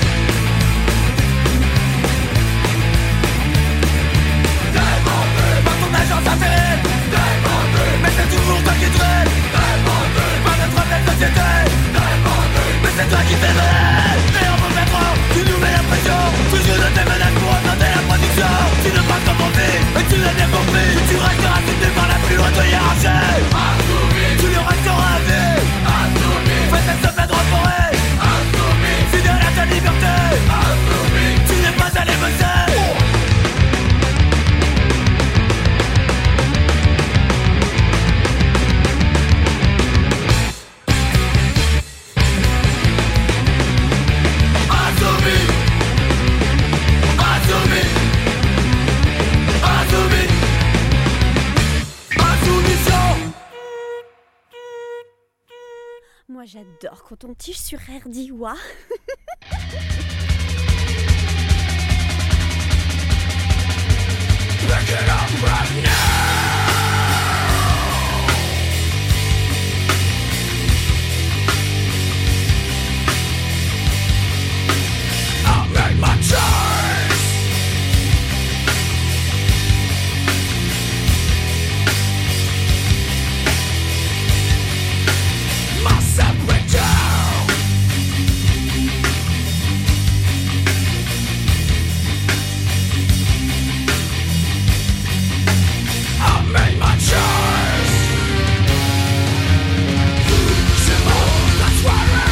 Speaker 2: Défendu par ton agence intérim. Défendu, mais c'est toujours toi qui traînes. Défendu par notre belle société. Défendu, mais c'est toi qui fais mal. Et en bon patron, tu nous mets la pression. Toujours de tes menaces pour augmenter la production. Tu ne passes pas mon vie, et tu l'as bien compris. Tu resteras soutenu par la plus haute hiérarchie. Tu le resteras à vie. Fais cette semaine reforée. Fidèle à ta liberté. Tu n'es pas allé bosser. Assoumis. Assoumis. Assoumis. Insoumission.
Speaker 10: Moi j'adore quand on tige sur R D Wa.
Speaker 2: I made my choice. Myself break down. I made my choice. Simple, that's what I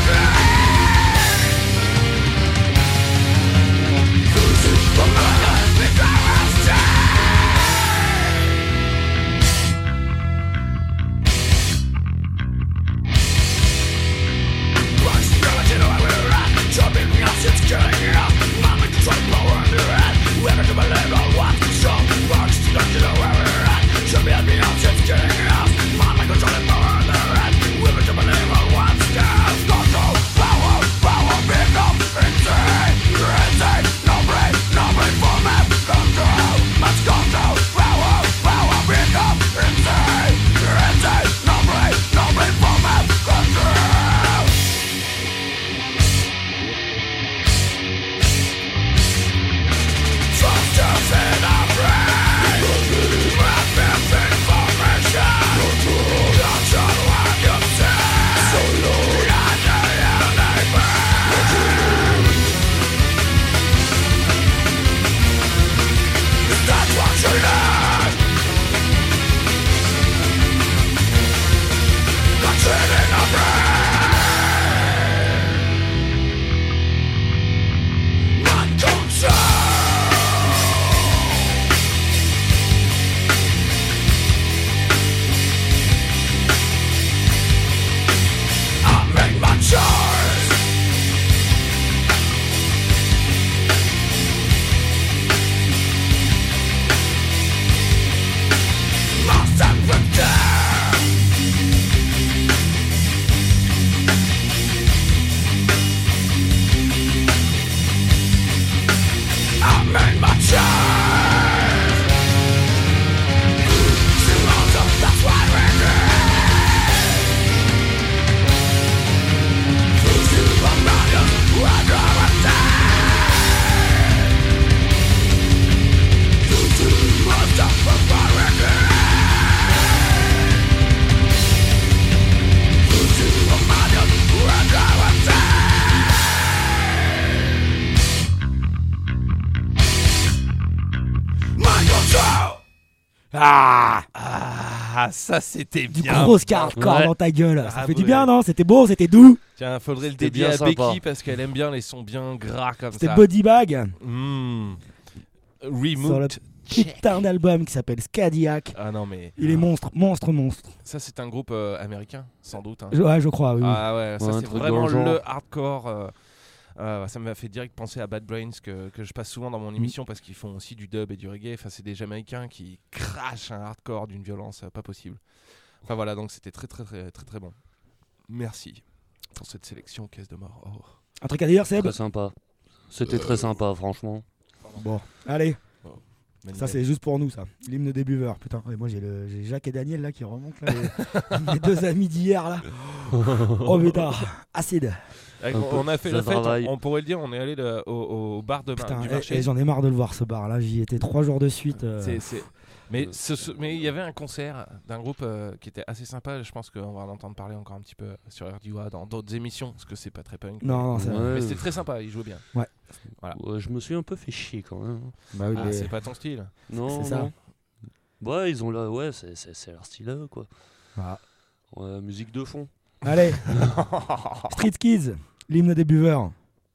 Speaker 4: Ah,
Speaker 5: Ah, ça c'était
Speaker 4: du
Speaker 5: bien.
Speaker 4: gros hardcore
Speaker 6: Ouais.
Speaker 4: dans ta gueule. Ça
Speaker 5: Ah,
Speaker 4: fait du
Speaker 5: ouais.
Speaker 4: bien, non? C'était beau, c'était doux.
Speaker 5: Tiens, faudrait le
Speaker 6: C'était
Speaker 5: dédier
Speaker 6: bien
Speaker 5: à
Speaker 6: sympa.
Speaker 5: Becky parce qu'elle aime bien les sons bien gras comme
Speaker 4: C'était
Speaker 5: ça.
Speaker 4: Body Bag.
Speaker 5: Mmh.
Speaker 4: Sur le
Speaker 5: Remote. Check.
Speaker 4: putain d'album qui s'appelle Scadiac.
Speaker 5: Ah non mais
Speaker 4: Il est monstre, monstre, monstre.
Speaker 5: ça c'est un groupe euh, américain sans doute. hein.
Speaker 4: Je- ouais, je crois, oui. oui.
Speaker 5: Ah ouais, ça
Speaker 6: Ouais, un
Speaker 5: c'est
Speaker 6: truc
Speaker 5: vraiment
Speaker 6: dans le genre.
Speaker 5: le hardcore. euh, euh, ça m'a fait direct penser à Bad Brains que, que je passe souvent dans
Speaker 4: Mm.
Speaker 5: mon émission parce qu'ils font aussi du dub et du reggae. Enfin, c'est des Jamaïcains qui crachent un hardcore d'une violence euh, pas possible. Enfin voilà, donc c'était très très très très très bon. Merci pour cette sélection caisse de mort. Oh.
Speaker 4: Un truc à dire, Seb?
Speaker 6: Très sympa. C'était très sympa, franchement.
Speaker 4: Bon, allez.
Speaker 5: Manuel.
Speaker 4: Ça c'est juste pour nous ça, l'hymne des buveurs, putain. Et moi j'ai le j'ai Jacques et Daniel là qui remontent là, les, les deux amis d'hier là. Oh putain, acide.
Speaker 5: Avec-
Speaker 6: Un
Speaker 5: on,
Speaker 6: peu,
Speaker 5: on a fait
Speaker 6: ça
Speaker 5: la fête,
Speaker 6: travaille.
Speaker 5: on, on pourrait le dire, on est allé le- au, au bar de mar-
Speaker 4: Putain,
Speaker 5: du
Speaker 4: et-
Speaker 5: marché.
Speaker 4: et j'en ai marre de le voir ce bar là, j'y étais trois jours de suite. euh.
Speaker 5: C'est- c'est- Mais ce- ce- mais il y avait un concert d'un groupe euh, qui était assez sympa. Je pense qu'on va en entendre parler encore un petit peu sur R D O A dans d'autres émissions parce que c'est pas très punk.
Speaker 4: Non, non, c'est
Speaker 6: Ouais.
Speaker 5: Mais c'était très sympa, ils jouaient bien.
Speaker 6: Ouais, je me suis un peu fait chier quand même.
Speaker 4: Bah oui,
Speaker 5: Ah,
Speaker 4: mais-
Speaker 5: c'est pas ton style.
Speaker 6: Non,
Speaker 4: C'est ça.
Speaker 6: non. Ouais, ils ont là, ouais, c'est, c'est, c'est leur style à eux, quoi.
Speaker 4: Voilà.
Speaker 6: Ouais, musique de fond.
Speaker 4: Allez, Street Kids, l'hymne des buveurs.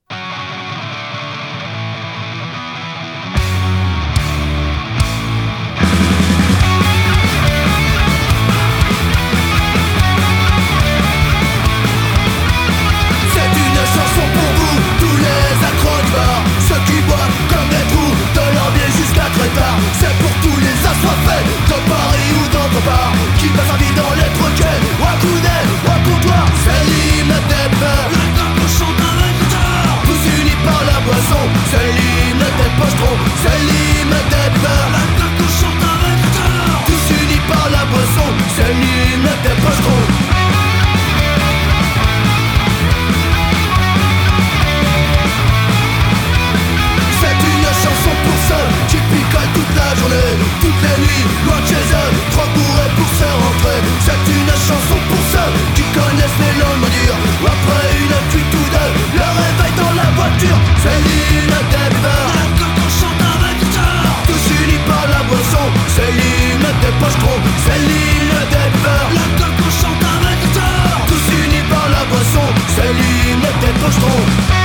Speaker 2: C'est une chanson pour vous, tous les accros du bar, ceux qui boivent comme des trous, de leur biais jusqu'à très tard. C'est pour tous les assoiffés de Paris ou d'autre part, qui passent sa vie dans les troquets, ou à couder, ou à comptoir. C'est l'hymne des peurs, le tempo chante avec guitare, tous unis par la boisson. C'est l'hymne des pochetrons, c'est l'hymne des peurs, le tempo chante avec guitare, tous unis par la boisson. C'est l'hymne des pochetrons. C'est une chanson pour ceux qui picolent toute la journée, toutes les nuits, loin de chez eux, trop bourrés pour se rentrer. C'est une chanson pour ceux qui connaissent les longues dures, ou après une cuite ou deux, le réveil dans la voiture. C'est l'hymne des peurs, quand on chante avec guitare, tous unis par la boisson. C'est l'hymne des pochetrons, c'est l'hymne des peurs, quand on chante avec guitare, tous unis par la boisson. C'est l'hymne des pochetrons.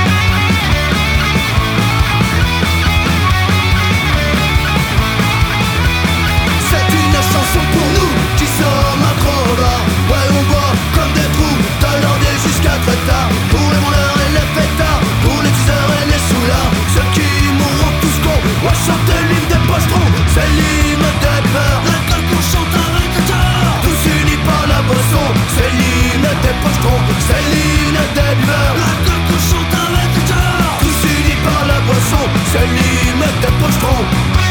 Speaker 2: C'est une chanson pour nous qui sommes accros au bar. Ouais, on boit comme des trous, de l'ordier jusqu'à très tard. Pour les vendeurs et les fêtards, pour les teasers et les soulards, ceux qui mourront tous cons, on va chanter l'hymne des pochetrons. C'est l'hymne des peurs, le col qu'on chante avec guitare, tous unis par la boisson. C'est l'hymne des pochetrons, c'est l'hymne des buveurs, le col qu'on chante avec guitare, tous unis par la boisson. C'est l'hymne des pochetrons.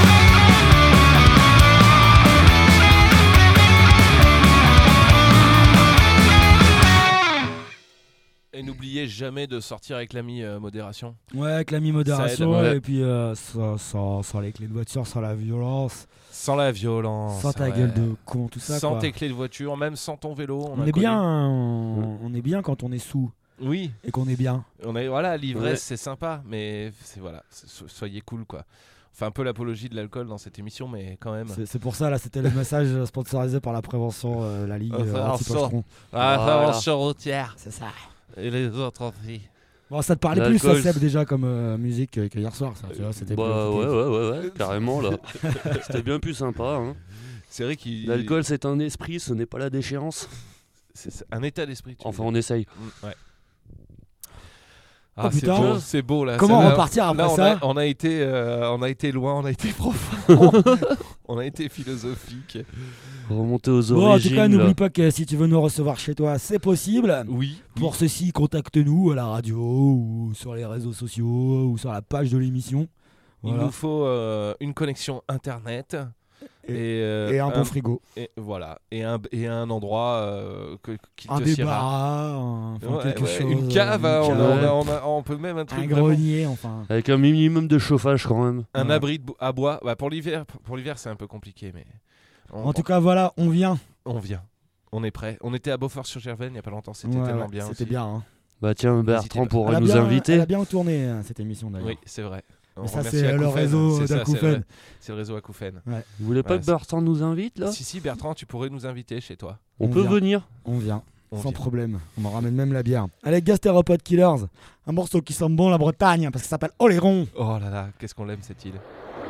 Speaker 5: Et n'oubliez jamais de sortir avec l'ami euh, modération.
Speaker 4: Ouais, avec la mi-modération,
Speaker 5: Ça aide, ouais.
Speaker 4: et puis euh, sans, sans, sans les clés de voiture, sans la violence,
Speaker 5: Sans la violence.
Speaker 4: sans ta
Speaker 5: ouais.
Speaker 4: gueule de con, tout ça.
Speaker 5: Sans
Speaker 4: quoi.
Speaker 5: tes clés de voiture, même sans ton vélo.
Speaker 4: On
Speaker 5: a
Speaker 4: est
Speaker 5: connu.
Speaker 4: bien, on, on est bien quand on est sous
Speaker 5: Oui.
Speaker 4: et qu'on est bien.
Speaker 5: On est, voilà, l'ivresse
Speaker 6: Ouais.
Speaker 5: c'est sympa, mais c'est voilà, c'est- so- soyez cool quoi. On fait un peu l'apologie de l'alcool dans cette émission, mais quand même.
Speaker 4: C'est, c'est pour ça, là, c'était le message sponsorisé par la prévention, euh, la Ligue
Speaker 5: Euh,
Speaker 4: euh,
Speaker 5: alors,
Speaker 4: anti-pochetron.
Speaker 5: Ah,
Speaker 6: Voilà.
Speaker 5: prévention routière.
Speaker 4: C'est ça.
Speaker 5: Et les autres aussi.
Speaker 4: Bon, ça te parlait plus, ça,
Speaker 6: L'alcool,
Speaker 4: Seb,
Speaker 6: c'est-
Speaker 4: déjà comme euh, musique euh, que hier soir, ça, tu vois, c'était
Speaker 6: Bah
Speaker 4: plus-
Speaker 6: ouais, ouais, ouais, ouais, carrément là. C'était bien plus sympa. Hein.
Speaker 5: C'est vrai qu'il.
Speaker 6: L'alcool, c'est un esprit, ce n'est pas la déchéance.
Speaker 5: C'est c'est un état d'esprit. tu
Speaker 6: Enfin,
Speaker 5: veux
Speaker 6: on essaye.
Speaker 5: dire. Mm, ouais.
Speaker 4: Oh,
Speaker 5: Ah, c'est
Speaker 4: putain.
Speaker 5: beau, c'est beau là.
Speaker 4: Comment
Speaker 5: Ça, là,
Speaker 4: repartir après
Speaker 5: là, on
Speaker 4: ça
Speaker 5: a, on a été, euh, on a été loin, on a été profond, on a été philosophique.
Speaker 6: Remonter aux
Speaker 4: Bon, en
Speaker 6: origines.
Speaker 4: tout cas,
Speaker 6: là.
Speaker 4: n'oublie pas que si tu veux nous recevoir chez toi, c'est possible.
Speaker 5: Oui.
Speaker 4: Pour ceci, contacte-nous à la radio ou sur les réseaux sociaux ou sur la page de l'émission.
Speaker 5: Il
Speaker 4: Voilà.
Speaker 5: nous faut euh, une connexion internet
Speaker 4: Et-
Speaker 5: et, euh,
Speaker 4: Et un bon frigo.
Speaker 5: Et voilà, et un, et un endroit euh, que, qui
Speaker 4: Un
Speaker 5: te siera.
Speaker 4: débarras, un- enfin,
Speaker 5: Ouais,
Speaker 4: quelque
Speaker 5: ouais,
Speaker 4: chose.
Speaker 5: une cave,
Speaker 4: une
Speaker 5: hein, on, a-
Speaker 4: cave,
Speaker 5: on, a- on, a- on peut même un truc
Speaker 4: un
Speaker 5: vraiment-
Speaker 4: grenier, enfin.
Speaker 6: Avec un minimum de chauffage quand même.
Speaker 5: un
Speaker 4: Ouais.
Speaker 5: abri de bo- à bois. Bah, pour l'hiver, pour l'hiver c'est un peu compliqué, mais on,
Speaker 4: En tout cas, voilà, on vient.
Speaker 5: on vient, on est prêt. On était à Beaufort-sur-Gervaine il y a pas longtemps, c'était
Speaker 4: Ouais,
Speaker 5: tellement
Speaker 4: ouais,
Speaker 5: bien.
Speaker 4: C'était
Speaker 5: aussi.
Speaker 4: bien. Hein.
Speaker 6: Bah tiens,
Speaker 5: N'hésitez
Speaker 6: Bertrand
Speaker 5: pas.
Speaker 4: Elle
Speaker 6: pourrait
Speaker 4: a
Speaker 6: nous
Speaker 4: bien-
Speaker 6: inviter.
Speaker 4: Elle a bien tourné, hein, cette émission d'ailleurs.
Speaker 5: Oui, c'est vrai. On
Speaker 4: Mais ça,
Speaker 5: remercie
Speaker 4: c'est le
Speaker 5: Acouphènes.
Speaker 4: réseau
Speaker 5: C'est ça,
Speaker 4: d'Acouphènes.
Speaker 5: c'est le- C'est le réseau Acouphènes.
Speaker 4: Ouais.
Speaker 6: Vous voulez pas
Speaker 5: Ouais,
Speaker 6: que Bertrand nous invite là?
Speaker 5: Si, si, Bertrand, tu pourrais nous inviter chez toi.
Speaker 6: On,
Speaker 4: On
Speaker 6: peut
Speaker 4: vient.
Speaker 6: venir.
Speaker 4: On vient.
Speaker 5: On
Speaker 4: Sans
Speaker 5: vient.
Speaker 4: problème. On en ramène même la bière. Allez, Gastéropode Killers. Un morceau qui sent bon la Bretagne parce que ça s'appelle Oléron.
Speaker 5: Oh là là, qu'est-ce qu'on l'aime cette île.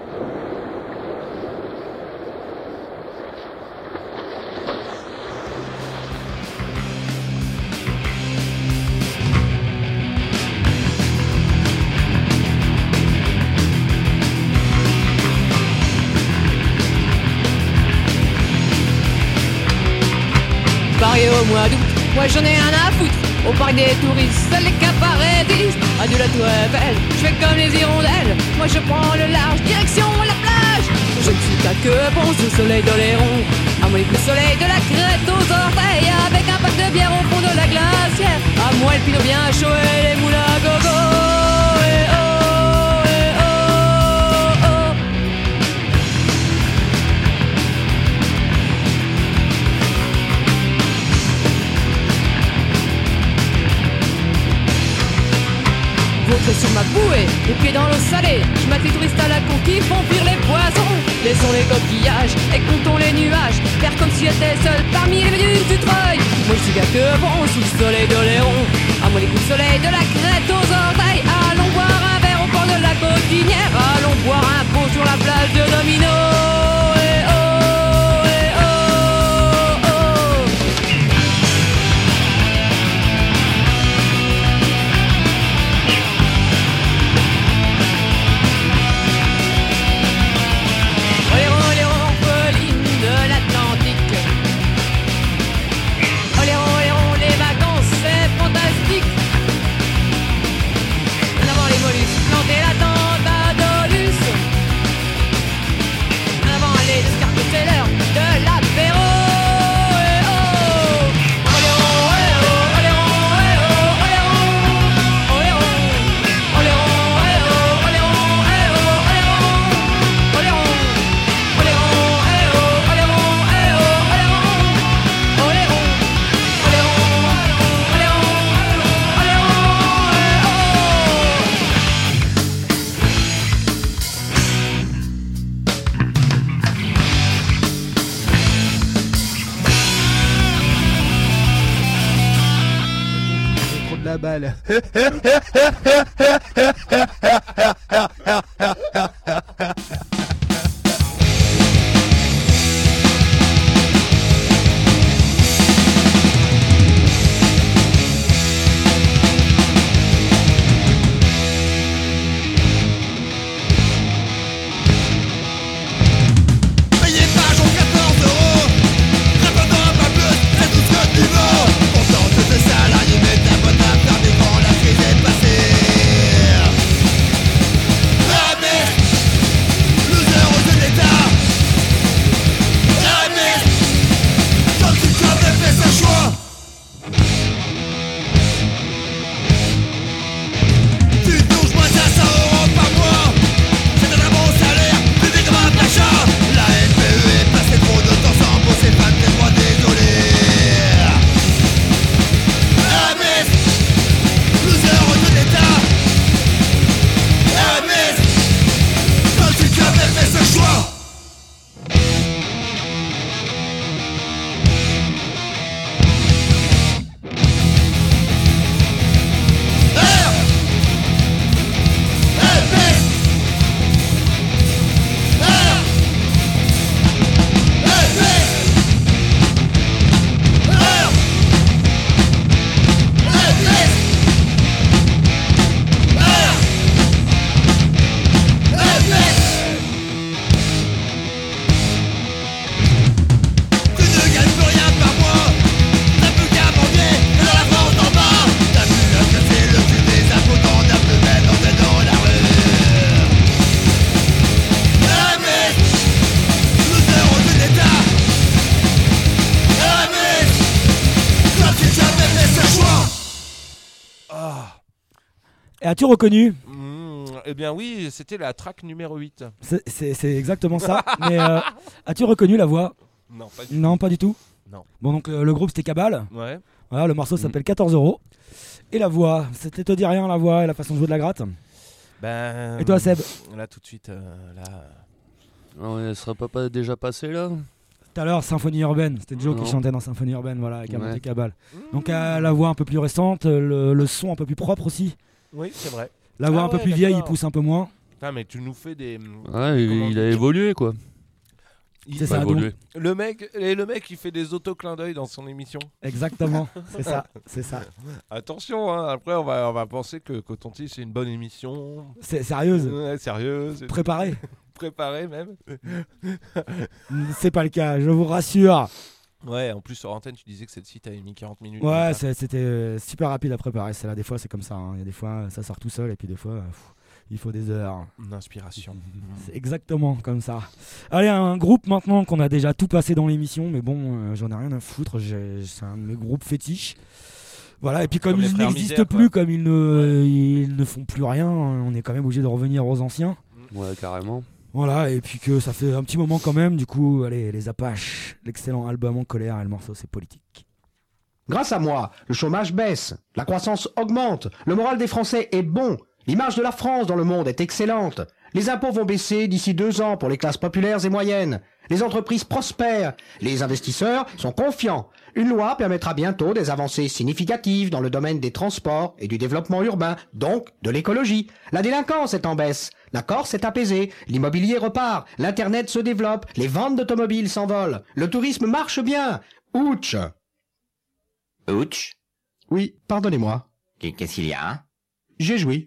Speaker 7: Paris au mois d'août, moi j'en ai rien à foutre. Au parc des touristes, seuls les cabarettistes. Adieu la tour Eiffel, je fais comme les hirondelles. Moi je prends le large, direction la plage. Je ne suis qu'à que bon sous le soleil d'Oléron. À moi le soleil de la crête aux orteils. Avec un pack de bière au fond de la glacière. À moi le pinot bien chaud et les moules à gogo. Eh oh, eh oh, oh. Vautré sur ma bouée, les pieds dans l'eau salée. Je mate les touristes à la con qui font fuir les poissons. Laissons les coquillages et comptons les nuages. Faire comme si j'étais seul parmi les méduses du treuil. Moi je suis gars que bon sous le soleil d'Oléron. À moi les coups de soleil de la crête aux oreilles. Allons boire un verre au port de la Cotinière. Allons boire un pot sur la plage de Domino. Eh oh, eh oh, oh. Oléron, Oléron, orpheline de l'Atlantique. Oléron, Oléron, les vacances, c'est fantastique. En avant les mollusques, planter la tente à Dolus. En avant les escargots, c'est l'heure de l'apéro. Eh oh. Oléron, eh oh, Oléron, eh oh, Oléron. Oléron, Oléron, eh oh, Oléron, eh oh, Oléron. Oléron. Oléron, eh oh, Oléron, eh oh, Oléron. Oléron, Oléron, Oléron,
Speaker 4: Trop de la balle.
Speaker 1: Payez pas Jean quatorze euros. Répondant pas plus, c'est tout ce que tu veux. On tente de salariés, mais ta boîte à fermer quand la crise est passée. Ah mais, loser aux yeux d'État. Ah mais, quand tu avais fait ce choix. Tu touches moins à cent euros par mois. C'est un bon salaire, public comme un pacha. La N P E est passée trop de temps sans bosser, pas tes droits, désolé. Ah mais, loser aux yeux d'État. Ah mais, quand tu avais fait ce choix. Tu ne gagnes plus rien par mois. T'as plus qu'à mendier, et dans la France d'en bas. T'as plus à casser le cul des impôts, t'en as plus même dans dans la rue. Ah mais, loser aux yeux d'État. Ah mais, quand tu jamais fait ce choix.
Speaker 5: Ah.
Speaker 4: Et as-tu reconnu?
Speaker 5: Mmh, eh bien oui, c'était la track numéro huit.
Speaker 4: C'est- C'est c'est exactement ça. Mais euh, as-tu reconnu la voix?
Speaker 5: Non, pas du
Speaker 4: Non, pas du tout.
Speaker 5: Non.
Speaker 4: Bon, donc euh, le groupe c'était Cabal.
Speaker 5: tout. Ouais.
Speaker 4: Voilà, le morceau s'appelle quatorze euros. Et la voix, c'était te dit rien la voix et la façon de jouer de la gratte?
Speaker 5: Ben,
Speaker 4: Et toi, Seb?
Speaker 5: Là, tout de suite, euh, là.
Speaker 6: Non, elle serait pas, pas déjà passée là?
Speaker 4: Tout à l'heure, Symphonie urbaine, c'était Joe
Speaker 6: Non.
Speaker 4: qui chantait dans Symphonie urbaine, voilà, avec
Speaker 6: Ouais.
Speaker 4: Amante Cabal. Donc à la voix un peu plus récente, le, le son un peu plus propre aussi.
Speaker 5: Oui, c'est vrai.
Speaker 4: La voix
Speaker 5: Ah
Speaker 4: un peu
Speaker 5: ouais,
Speaker 4: plus vieille, il
Speaker 5: d'accord.
Speaker 4: pousse un peu moins.
Speaker 5: Ah, mais tu nous fais des.
Speaker 6: Ouais, il,
Speaker 5: Comment
Speaker 6: il a
Speaker 5: dire
Speaker 6: évolué quoi.
Speaker 5: Il-
Speaker 4: C'est
Speaker 6: Pas
Speaker 4: ça,
Speaker 6: évolué.
Speaker 5: Le mec, et le mec, il fait des auto-clins d'œil dans son émission.
Speaker 4: Exactement, c'est ça, c'est ça.
Speaker 5: Attention, hein, après on va, on va penser que Coton-Tige c'est une bonne émission.
Speaker 4: C'est sérieuse,
Speaker 5: Ouais, sérieuse,
Speaker 4: préparée.
Speaker 5: préparée même.
Speaker 4: C'est pas le cas, je vous rassure.
Speaker 5: Ouais, en plus sur antenne, tu disais que cette site avait mis quarante minutes.
Speaker 4: Ouais,
Speaker 5: donc,
Speaker 4: c'est- c'était euh, super rapide à préparer. C'est là, des fois, c'est comme ça. hein. Il y a des fois, ça sort tout seul, et puis des fois, euh, pff, il faut des heures.
Speaker 5: Une inspiration.
Speaker 4: C'est exactement comme ça. Allez, un groupe maintenant qu'on a déjà tout passé dans l'émission, mais bon, euh, j'en ai rien à foutre. j'ai- C'est un de mes groupes fétiches. Voilà, et puis comme,
Speaker 5: Comme les
Speaker 4: ils
Speaker 5: Frères
Speaker 4: n'existent
Speaker 5: Misère,
Speaker 4: plus,
Speaker 5: quoi.
Speaker 4: comme ils ne, ils ne font plus rien, on est quand même obligé de revenir aux anciens.
Speaker 6: Ouais, carrément.
Speaker 4: Voilà, et puis que ça fait un petit moment quand même, du coup, allez, les Apaches, l'excellent album En colère, et le morceau c'est Politique.
Speaker 11: Grâce à moi, le chômage baisse, la croissance augmente, le moral des Français est bon, l'image de la France dans le monde est excellente, les impôts vont baisser d'ici deux ans pour les classes populaires et moyennes, les entreprises prospèrent, les investisseurs sont confiants. Une loi permettra bientôt des avancées significatives dans le domaine des transports et du développement urbain, donc de l'écologie. La délinquance est en baisse, la Corse est apaisée, l'immobilier repart, l'internet se développe, les ventes d'automobiles s'envolent, le tourisme marche bien. Ouch!
Speaker 12: Ouch,
Speaker 11: Oui, pardonnez-moi.
Speaker 12: qu'est-ce qu'il y a?
Speaker 11: J'ai joui.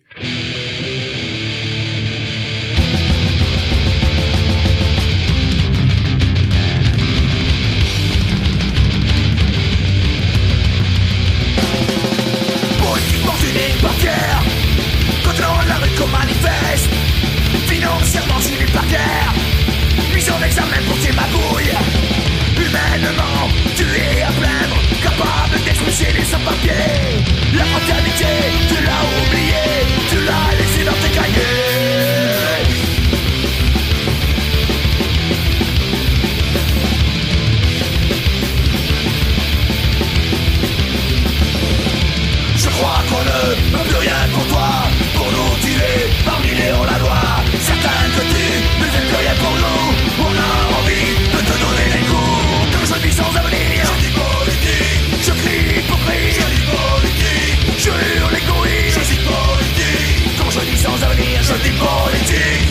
Speaker 1: Politiquement tu n'es pas fier. Contrôle la rue qu'on manifeste. Financièrement tu n'es pas fier. Mise en examen pour tes magouilles. Humainement tu es à plaindre. Capable d'expulser les sans-papiers. La fraternité tu l'as oublié. Tu l'as laissé dans tes cahiers. Je crois qu'on ne peut plus rien pour toi. Pour nous tuer par milliers on la loi. Certains que tu ne fais plus rien pour nous. On a envie de te donner des coups. Comme je vis sans avenir. Je dis politique. Je crie hypocrite. Je dis politique. Je hurle l'égoïsme. Je dis politique. Quand je dis sans avenir. Je dis politique.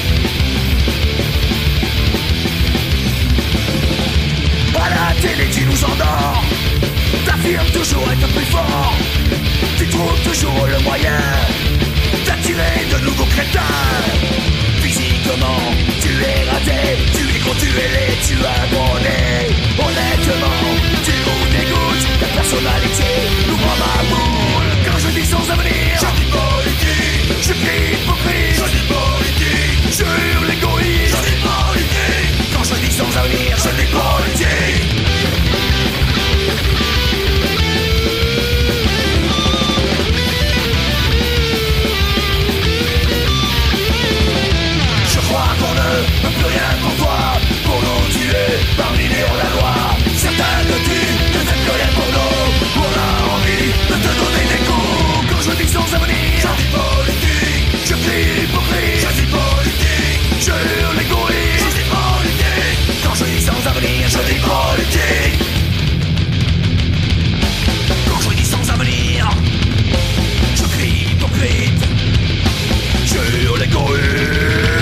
Speaker 1: À la télé tu nous endors. T'affirmes toujours être plus fort. Tu trouves toujours le moyen d'attirer de nouveaux crétins. Physiquement, tu es raté. Tu es con, tu es laid, tu as abonné. Honnêtement, tu nous dégoûtes. Ta personnalité nous rend ma boule. Quand je dis sans avenir, je dis politique. Je crie hypocrite, je dis politique. Je hurle l'égoïsme, je dis politique. Quand je dis sans avenir, je dis politique. Je crois qu'on ne peut plus rien pour toi. Pour nous tuer par milliers on la loi. Certains que tu ne fais plus rien pour nous. On a envie de te donner des coups. Quand je dis sans avenir, je dis politique. Je crie hypocrite, je dis politique. Je hurle l'égoïsme, je dis politique. Quand je dis sans avenir, je dis politique. Quand je dis sans avenir, je crie hypocrite. Je hurle l'égoïsme.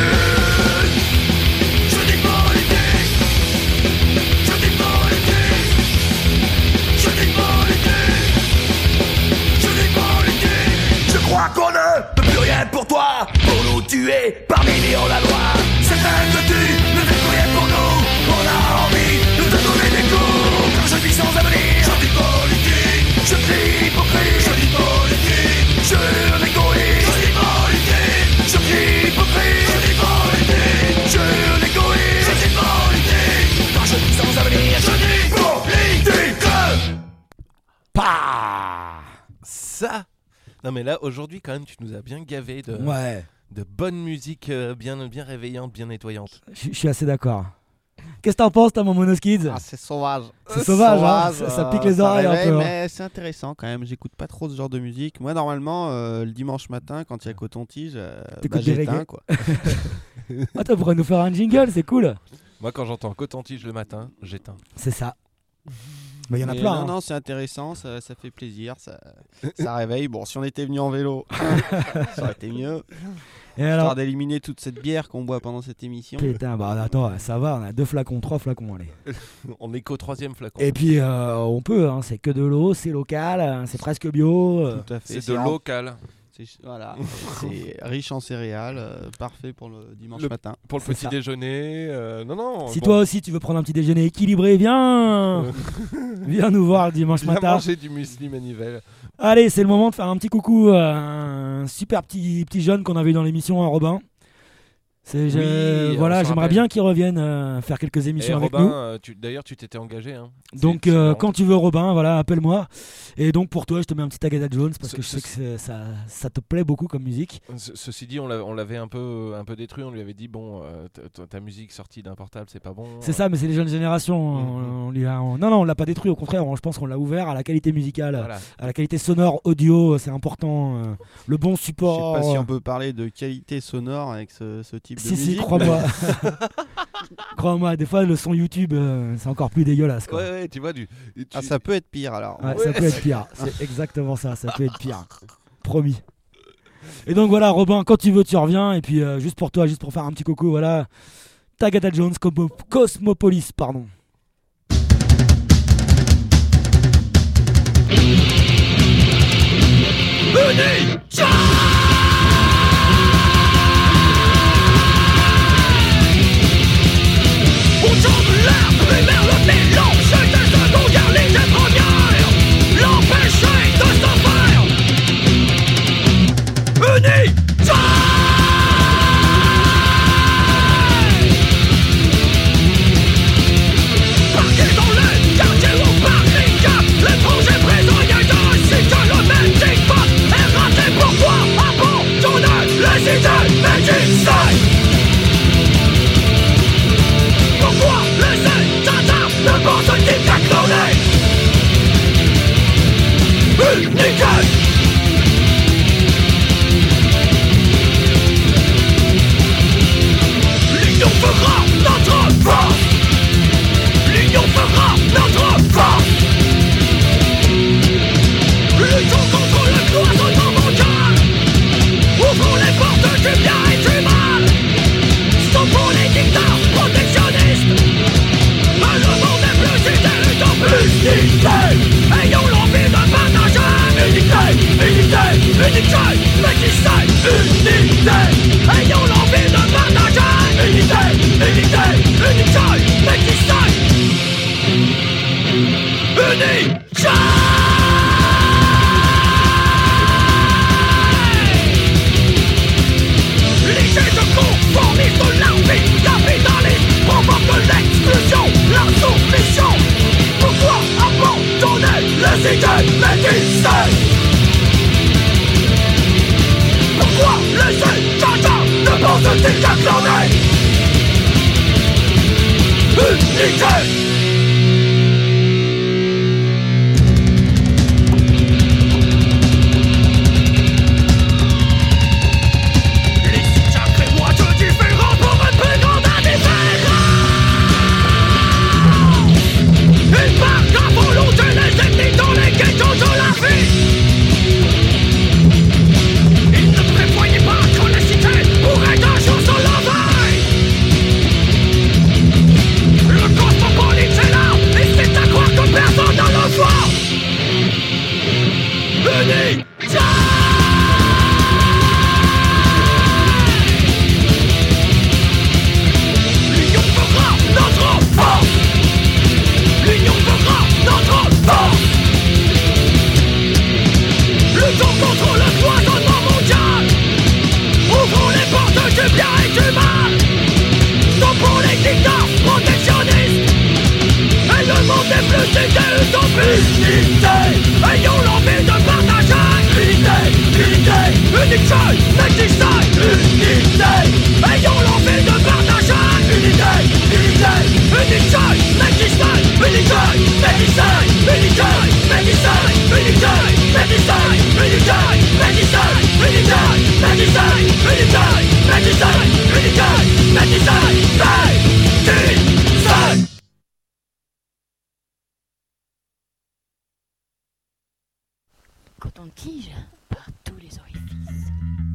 Speaker 1: Je dis politique. Je dis politique. Je dis politique. Je dis politique. Je crois qu'on ne peut plus rien pour toi. Pour nous tuer par milliers on la loi. Certains que tu ne fais plus rien pour nous. On a envie de te donner des coups. Quand je dis sans avenir, je dis politique. Je crie hypocrite. Je dis politique. Je hurle l'égoïsme. Je dis politique. Je crie hypocrite. Je dis politique. Je hurle l'égoïsme. Je dis politique. Quand je dis sans avenir, je dis politique.
Speaker 4: Pah
Speaker 5: Ça. Non mais là aujourd'hui quand même tu nous as bien gavé de,
Speaker 4: Ouais,
Speaker 5: de bonne musique euh, bien, bien réveillante, bien nettoyante.
Speaker 4: je je suis assez d'accord. Qu'est-ce que t'en penses, toi, mon Monoskids?
Speaker 13: Ah, c'est sauvage.
Speaker 4: C'est sauvage, hein, ça- ça pique les
Speaker 13: euh,
Speaker 4: oreilles un
Speaker 13: réveille,
Speaker 4: peu, hein.
Speaker 13: Mais c'est intéressant quand même. J'écoute pas trop ce genre de musique. Moi, normalement, euh, le dimanche matin, quand il y a Coton-Tige, euh,
Speaker 4: T'écoutes
Speaker 13: bah,
Speaker 4: des
Speaker 13: j'éteins,
Speaker 4: reggae.
Speaker 13: quoi.
Speaker 4: Ah, toi, pourrais nous faire un jingle, c'est cool.
Speaker 5: Moi, quand j'entends Coton-Tige le matin, j'éteins.
Speaker 4: C'est ça. Mais il y en a
Speaker 13: Mais
Speaker 4: plein.
Speaker 13: Non,
Speaker 4: hein.
Speaker 13: non, c'est intéressant, ça, ça fait plaisir, ça, ça réveille. Bon, si on était venu en vélo, ça aurait été mieux.
Speaker 4: Et
Speaker 13: Histoire
Speaker 4: alors
Speaker 13: d'éliminer toute cette bière qu'on boit pendant cette émission.
Speaker 4: Putain, bah attends, ça va, on a deux flacons, trois flacons, allez.
Speaker 5: On est qu'au troisième flacon.
Speaker 4: Et puis, euh, on peut, hein, c'est que de l'eau, c'est local, hein, c'est presque bio. euh.
Speaker 13: Tout à fait.
Speaker 5: C'est de
Speaker 13: en-
Speaker 5: local.
Speaker 13: c'est- Voilà, c'est riche en céréales, euh, parfait pour le dimanche
Speaker 5: Le-
Speaker 13: matin.
Speaker 5: Pour le
Speaker 4: C'est
Speaker 5: petit
Speaker 4: ça.
Speaker 5: déjeuner. euh, non, non.
Speaker 4: Si
Speaker 5: bon.
Speaker 4: toi aussi tu veux prendre un petit déjeuner équilibré, viens Viens nous voir le dimanche
Speaker 5: Viens
Speaker 4: matin.
Speaker 5: manger du muesli manivelle.
Speaker 4: Allez, c'est le moment de faire un petit coucou à un super petit, petit jeune qu'on avait eu dans l'émission, hein, Robin. C'est, je-
Speaker 5: Oui, on
Speaker 4: voilà,
Speaker 5: s'en
Speaker 4: j'aimerais
Speaker 5: rappelle.
Speaker 4: bien qu'il revienne euh, faire quelques
Speaker 5: Et
Speaker 4: émissions avec
Speaker 5: Robin,
Speaker 4: nous.
Speaker 5: euh, tu- d'ailleurs, tu t'étais engagé. Hein.
Speaker 4: Donc
Speaker 5: C'est- c'est
Speaker 4: euh,
Speaker 5: marrant.
Speaker 4: quand tu veux Robin, voilà, appelle-moi. Et donc pour toi, je te mets un petit Agatha Jones parce
Speaker 5: Ce-
Speaker 4: que je
Speaker 5: ce-
Speaker 4: sais que c'est- ça, ça te plaît beaucoup comme musique.
Speaker 5: Ce- Ceci dit, on l'a- on l'avait un peu, un peu détruit. On lui avait dit bon, euh, ta- ta- ta musique sortie d'un portable, c'est pas bon.
Speaker 4: C'est ça, mais c'est les jeunes générations. On, on lui a- on- non, non, on l'a pas détruit. Au contraire, on- je pense qu'on l'a ouvert à la qualité musicale,
Speaker 5: Voilà.
Speaker 4: à la qualité sonore, audio. C'est important. euh, le bon
Speaker 13: Je sais
Speaker 4: support.
Speaker 13: pas si on peut parler de qualité sonore avec ce, ce type de
Speaker 4: Si, si,
Speaker 13: musique.
Speaker 4: crois-moi. Crois-moi, des fois, le son YouTube, euh, c'est encore plus dégueulasse. Quoi.
Speaker 5: Ouais, ouais, tu vois du. tu-
Speaker 13: Ah, ça peut être pire alors.
Speaker 4: Ouais, ça peut être pire. C'est exactement ça. Ça peut être pire. Promis. Et donc voilà, Robin, quand tu veux, tu reviens. Et puis euh, juste pour toi, juste pour faire un petit coucou, voilà. Agatha Jones, Cosmo- Cosmopolis, pardon.
Speaker 1: Venez, on tombe l'arbre vers le mélange de seconde guerre, les deux premières, l'empêcher de s'en faire. Venez, parqué dans le quartier au barricade, l'étranger prisonnier de cité, le même dictat est raté. Pourquoi abandonner les idées médicales? Pourquoi les états ne pensent-ils qu'à cloner? Unique. L'union fera notre force. L'union fera notre force. Luttons contre le cloisonnement mondial. Ouvrons les portes du bien et du mal. Stoppons les dictats protectionnistes. Mais le monde est plus idée dans plus d'idées. Ayons l'envie de partager. Unité, unité, unité, unité, unité. Ayons l'envie de partager. Unité, unité, unité, unité, unité. L'idée de conformisme de l'armée capitaliste provoque l'exclusion, la soumission. Pourquoi abandonner les idées médicales? Pourquoi les états ne pensent-ils qu'à cloner? Unité. Sacrez-moi de différents pour un plus grand indifférent. Ils marquent à volonté les ennemis dans les ghettos de la vie. Ils ne prévoyaient pas que la cité pourrait un jour se lever. Le cosmopolite est là et c'est à croire que personne ne le voit. Venez, l'union fera notre force. L'union fera notre force. Luttons contre le cloisonnement mondial. Ouvrons les portes du bien et du mal. Stoppons les dictats protectionnistes. Et le monde est plus idée dans unité. Ayons l'envie de partager. Unité, unité, unité, unité, unité. Ayons l'envie de partager. Unité, unité, unité.
Speaker 2: en tige par tous les orifices.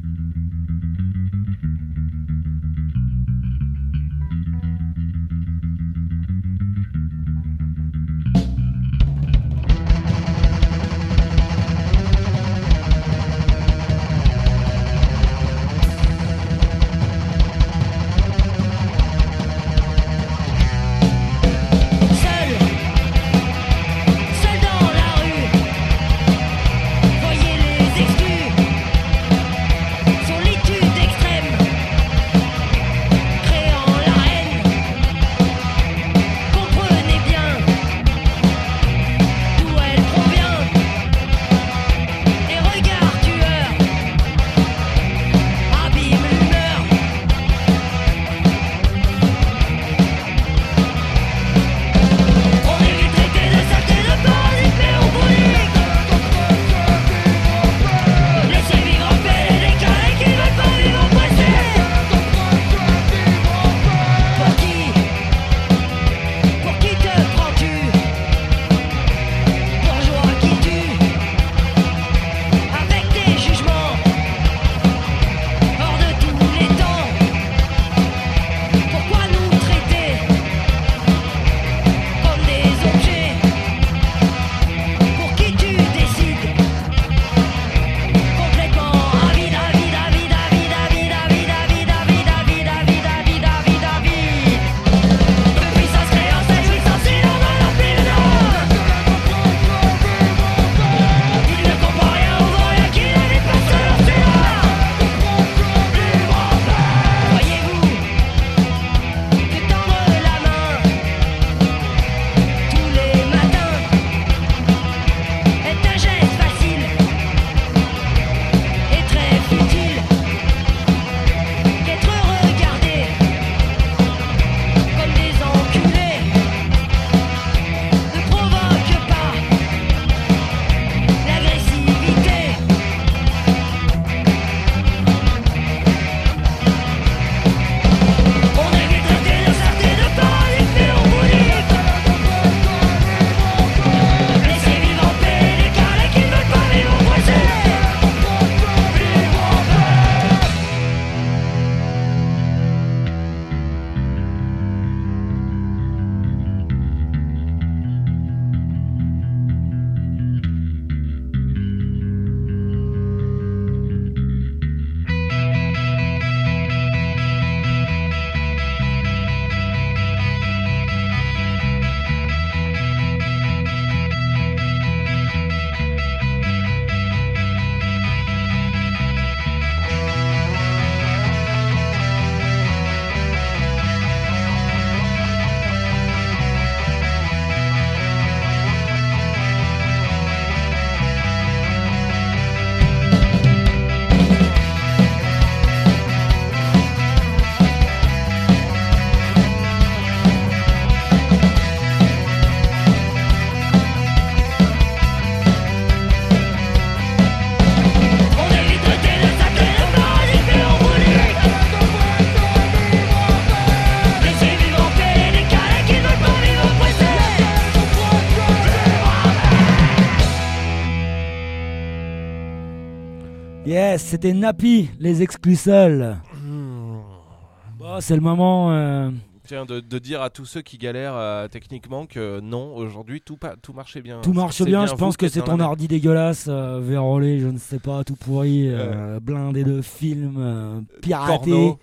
Speaker 4: Yes, c'était Nappy, les exclus seuls. Mmh. Bon, c'est le moment. Euh...
Speaker 5: Tiens, de, de dire à tous ceux qui galèrent euh, techniquement que non, aujourd'hui tout, pa- tout marchait bien.
Speaker 4: Tout marche
Speaker 5: c'est
Speaker 4: bien,
Speaker 5: bien
Speaker 4: je pense que c'est ton
Speaker 5: la...
Speaker 4: ordi dégueulasse, euh, vérolé, je ne sais pas, tout pourri, euh, euh... blindé de films, euh, piraté. Porno.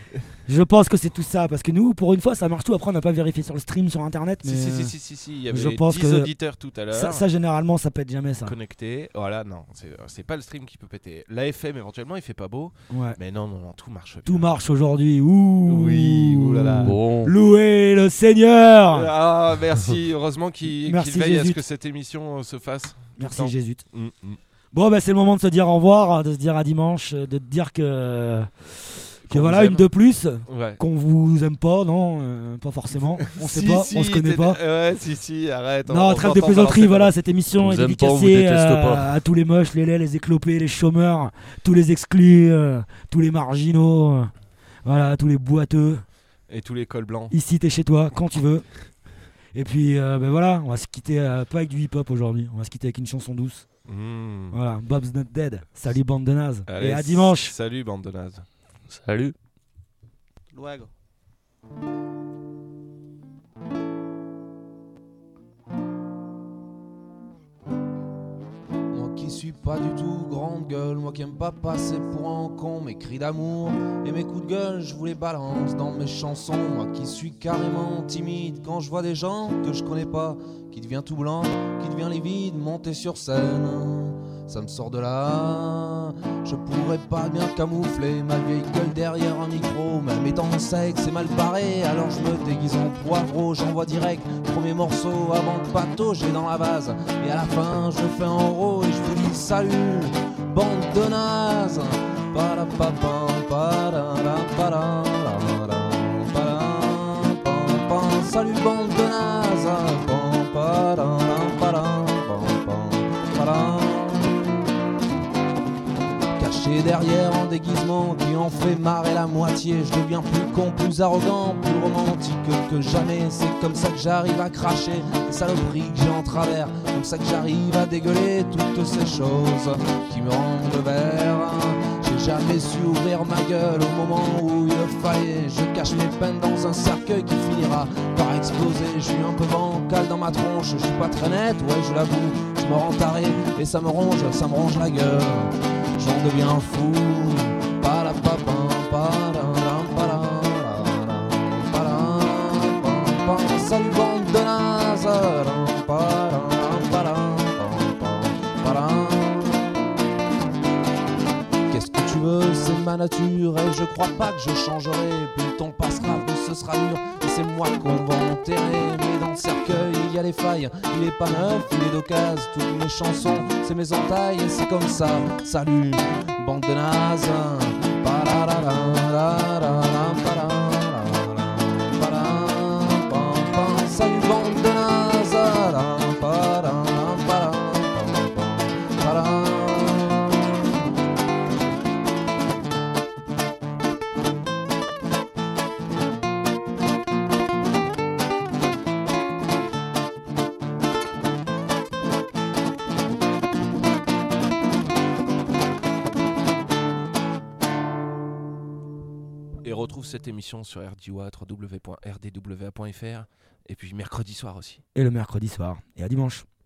Speaker 4: Je pense que c'est tout ça, parce que nous, pour une fois, ça marche tout. Après, on n'a pas vérifié sur le stream, sur internet. Mais
Speaker 5: si, si, si, si, si, il y avait
Speaker 4: je pense
Speaker 5: dix
Speaker 4: que
Speaker 5: auditeurs tout à l'heure.
Speaker 4: Ça, ça, généralement, ça pète jamais ça.
Speaker 5: Connecté, voilà, non, c'est, c'est pas le stream qui peut péter. L'A F M, éventuellement, il fait pas beau. Ouais. Mais non, non, non, tout marche bien.
Speaker 4: Tout marche aujourd'hui. Ouh.
Speaker 5: Oui, oulala.
Speaker 6: Bon.
Speaker 4: Louez le Seigneur.
Speaker 5: Ah, merci. Heureusement qu'il,
Speaker 4: merci
Speaker 5: qu'il veille
Speaker 4: Jésus.
Speaker 5: à ce que cette émission se fasse.
Speaker 4: Merci Jésus.
Speaker 5: Mmh, mmh.
Speaker 4: Bon, bah, c'est le moment de se dire au revoir, de se dire à dimanche, de te dire que. Que
Speaker 5: qu'on
Speaker 4: voilà, une de plus,
Speaker 5: ouais.
Speaker 4: Qu'on vous aime pas, non, euh, pas forcément, on sait
Speaker 5: si,
Speaker 4: pas,
Speaker 5: si,
Speaker 4: on se connaît pas.
Speaker 5: Ouais, si, si, arrête.
Speaker 4: Non, trêve de plaisanterie, voilà, cette émission est dédicacée
Speaker 6: à,
Speaker 4: à tous les moches, les laits, les éclopés, les chômeurs, tous les exclus, euh, tous les marginaux, euh, voilà, tous les boiteux.
Speaker 5: Et tous les cols blancs.
Speaker 4: Ici, t'es chez toi, quand tu veux. Et puis, euh, ben voilà, on va se quitter, euh, pas avec du hip-hop aujourd'hui, on va se quitter avec une chanson douce.
Speaker 5: Mmh.
Speaker 4: Voilà, Bob's Not Dead. Salut bande de nazes.
Speaker 5: Allez,
Speaker 4: Et à dimanche.
Speaker 5: Salut bande de nazes.
Speaker 6: Salut.
Speaker 13: Luego.
Speaker 14: Moi qui suis pas du tout grande gueule, moi qui aime pas passer pour un con, mes cris d'amour et mes coups de gueule, je vous les balance dans mes chansons. Moi qui suis carrément timide quand je vois des gens que je connais pas, qui devient tout blanc, qui devient livide, monter sur scène. Ça me sort de là, je pourrais pas bien camoufler ma vieille gueule derrière un micro. Même étant sec, c'est mal barré, alors je me déguise en poivreau. J'envoie direct, premier morceau avant de patauger dans la vase. Et à la fin, je fais un euro et je vous dis salut, bande de nazes. Parapapam, pararapara, parapapam. Salut bande de nazes. Pam, pararapara, pam, pam, caché derrière un déguisement qui en fait marrer la moitié, je deviens plus con, plus arrogant, plus romantique que jamais. C'est comme ça que j'arrive à cracher les saloperies que j'ai en travers, comme ça que j'arrive à dégueuler toutes ces choses qui me rendent le verre. J'ai jamais su ouvrir ma gueule au moment où il le fallait. Je cache mes peines dans un cercueil qui finira par exploser. Je suis un peu bancal dans ma tronche, je suis pas très net, ouais je l'avoue. Je me rends taré et ça me ronge, ça me ronge la gueule. J'en deviens fou. Parapapam, pararam, pararam, pararam, pararam. Salut bande de nazes. Pararam, pararam, pararam. Qu'est-ce que tu veux, c'est ma nature et je crois pas que je changerai. Plus le temps passera, plus ce sera dur et c'est moi qu'on va enterrer. Mais dans le cercueil il y a les failles, il est pas neuf, il est d'occasion. Toutes mes chansons, c'est mes entailles et c'est comme ça. Salut, bande de nazes. Salut bande de nazes.
Speaker 5: Et retrouve cette émission sur R D W A, w w w point r d w a point f r, et puis mercredi soir aussi.
Speaker 4: Et le mercredi soir. Et à dimanche.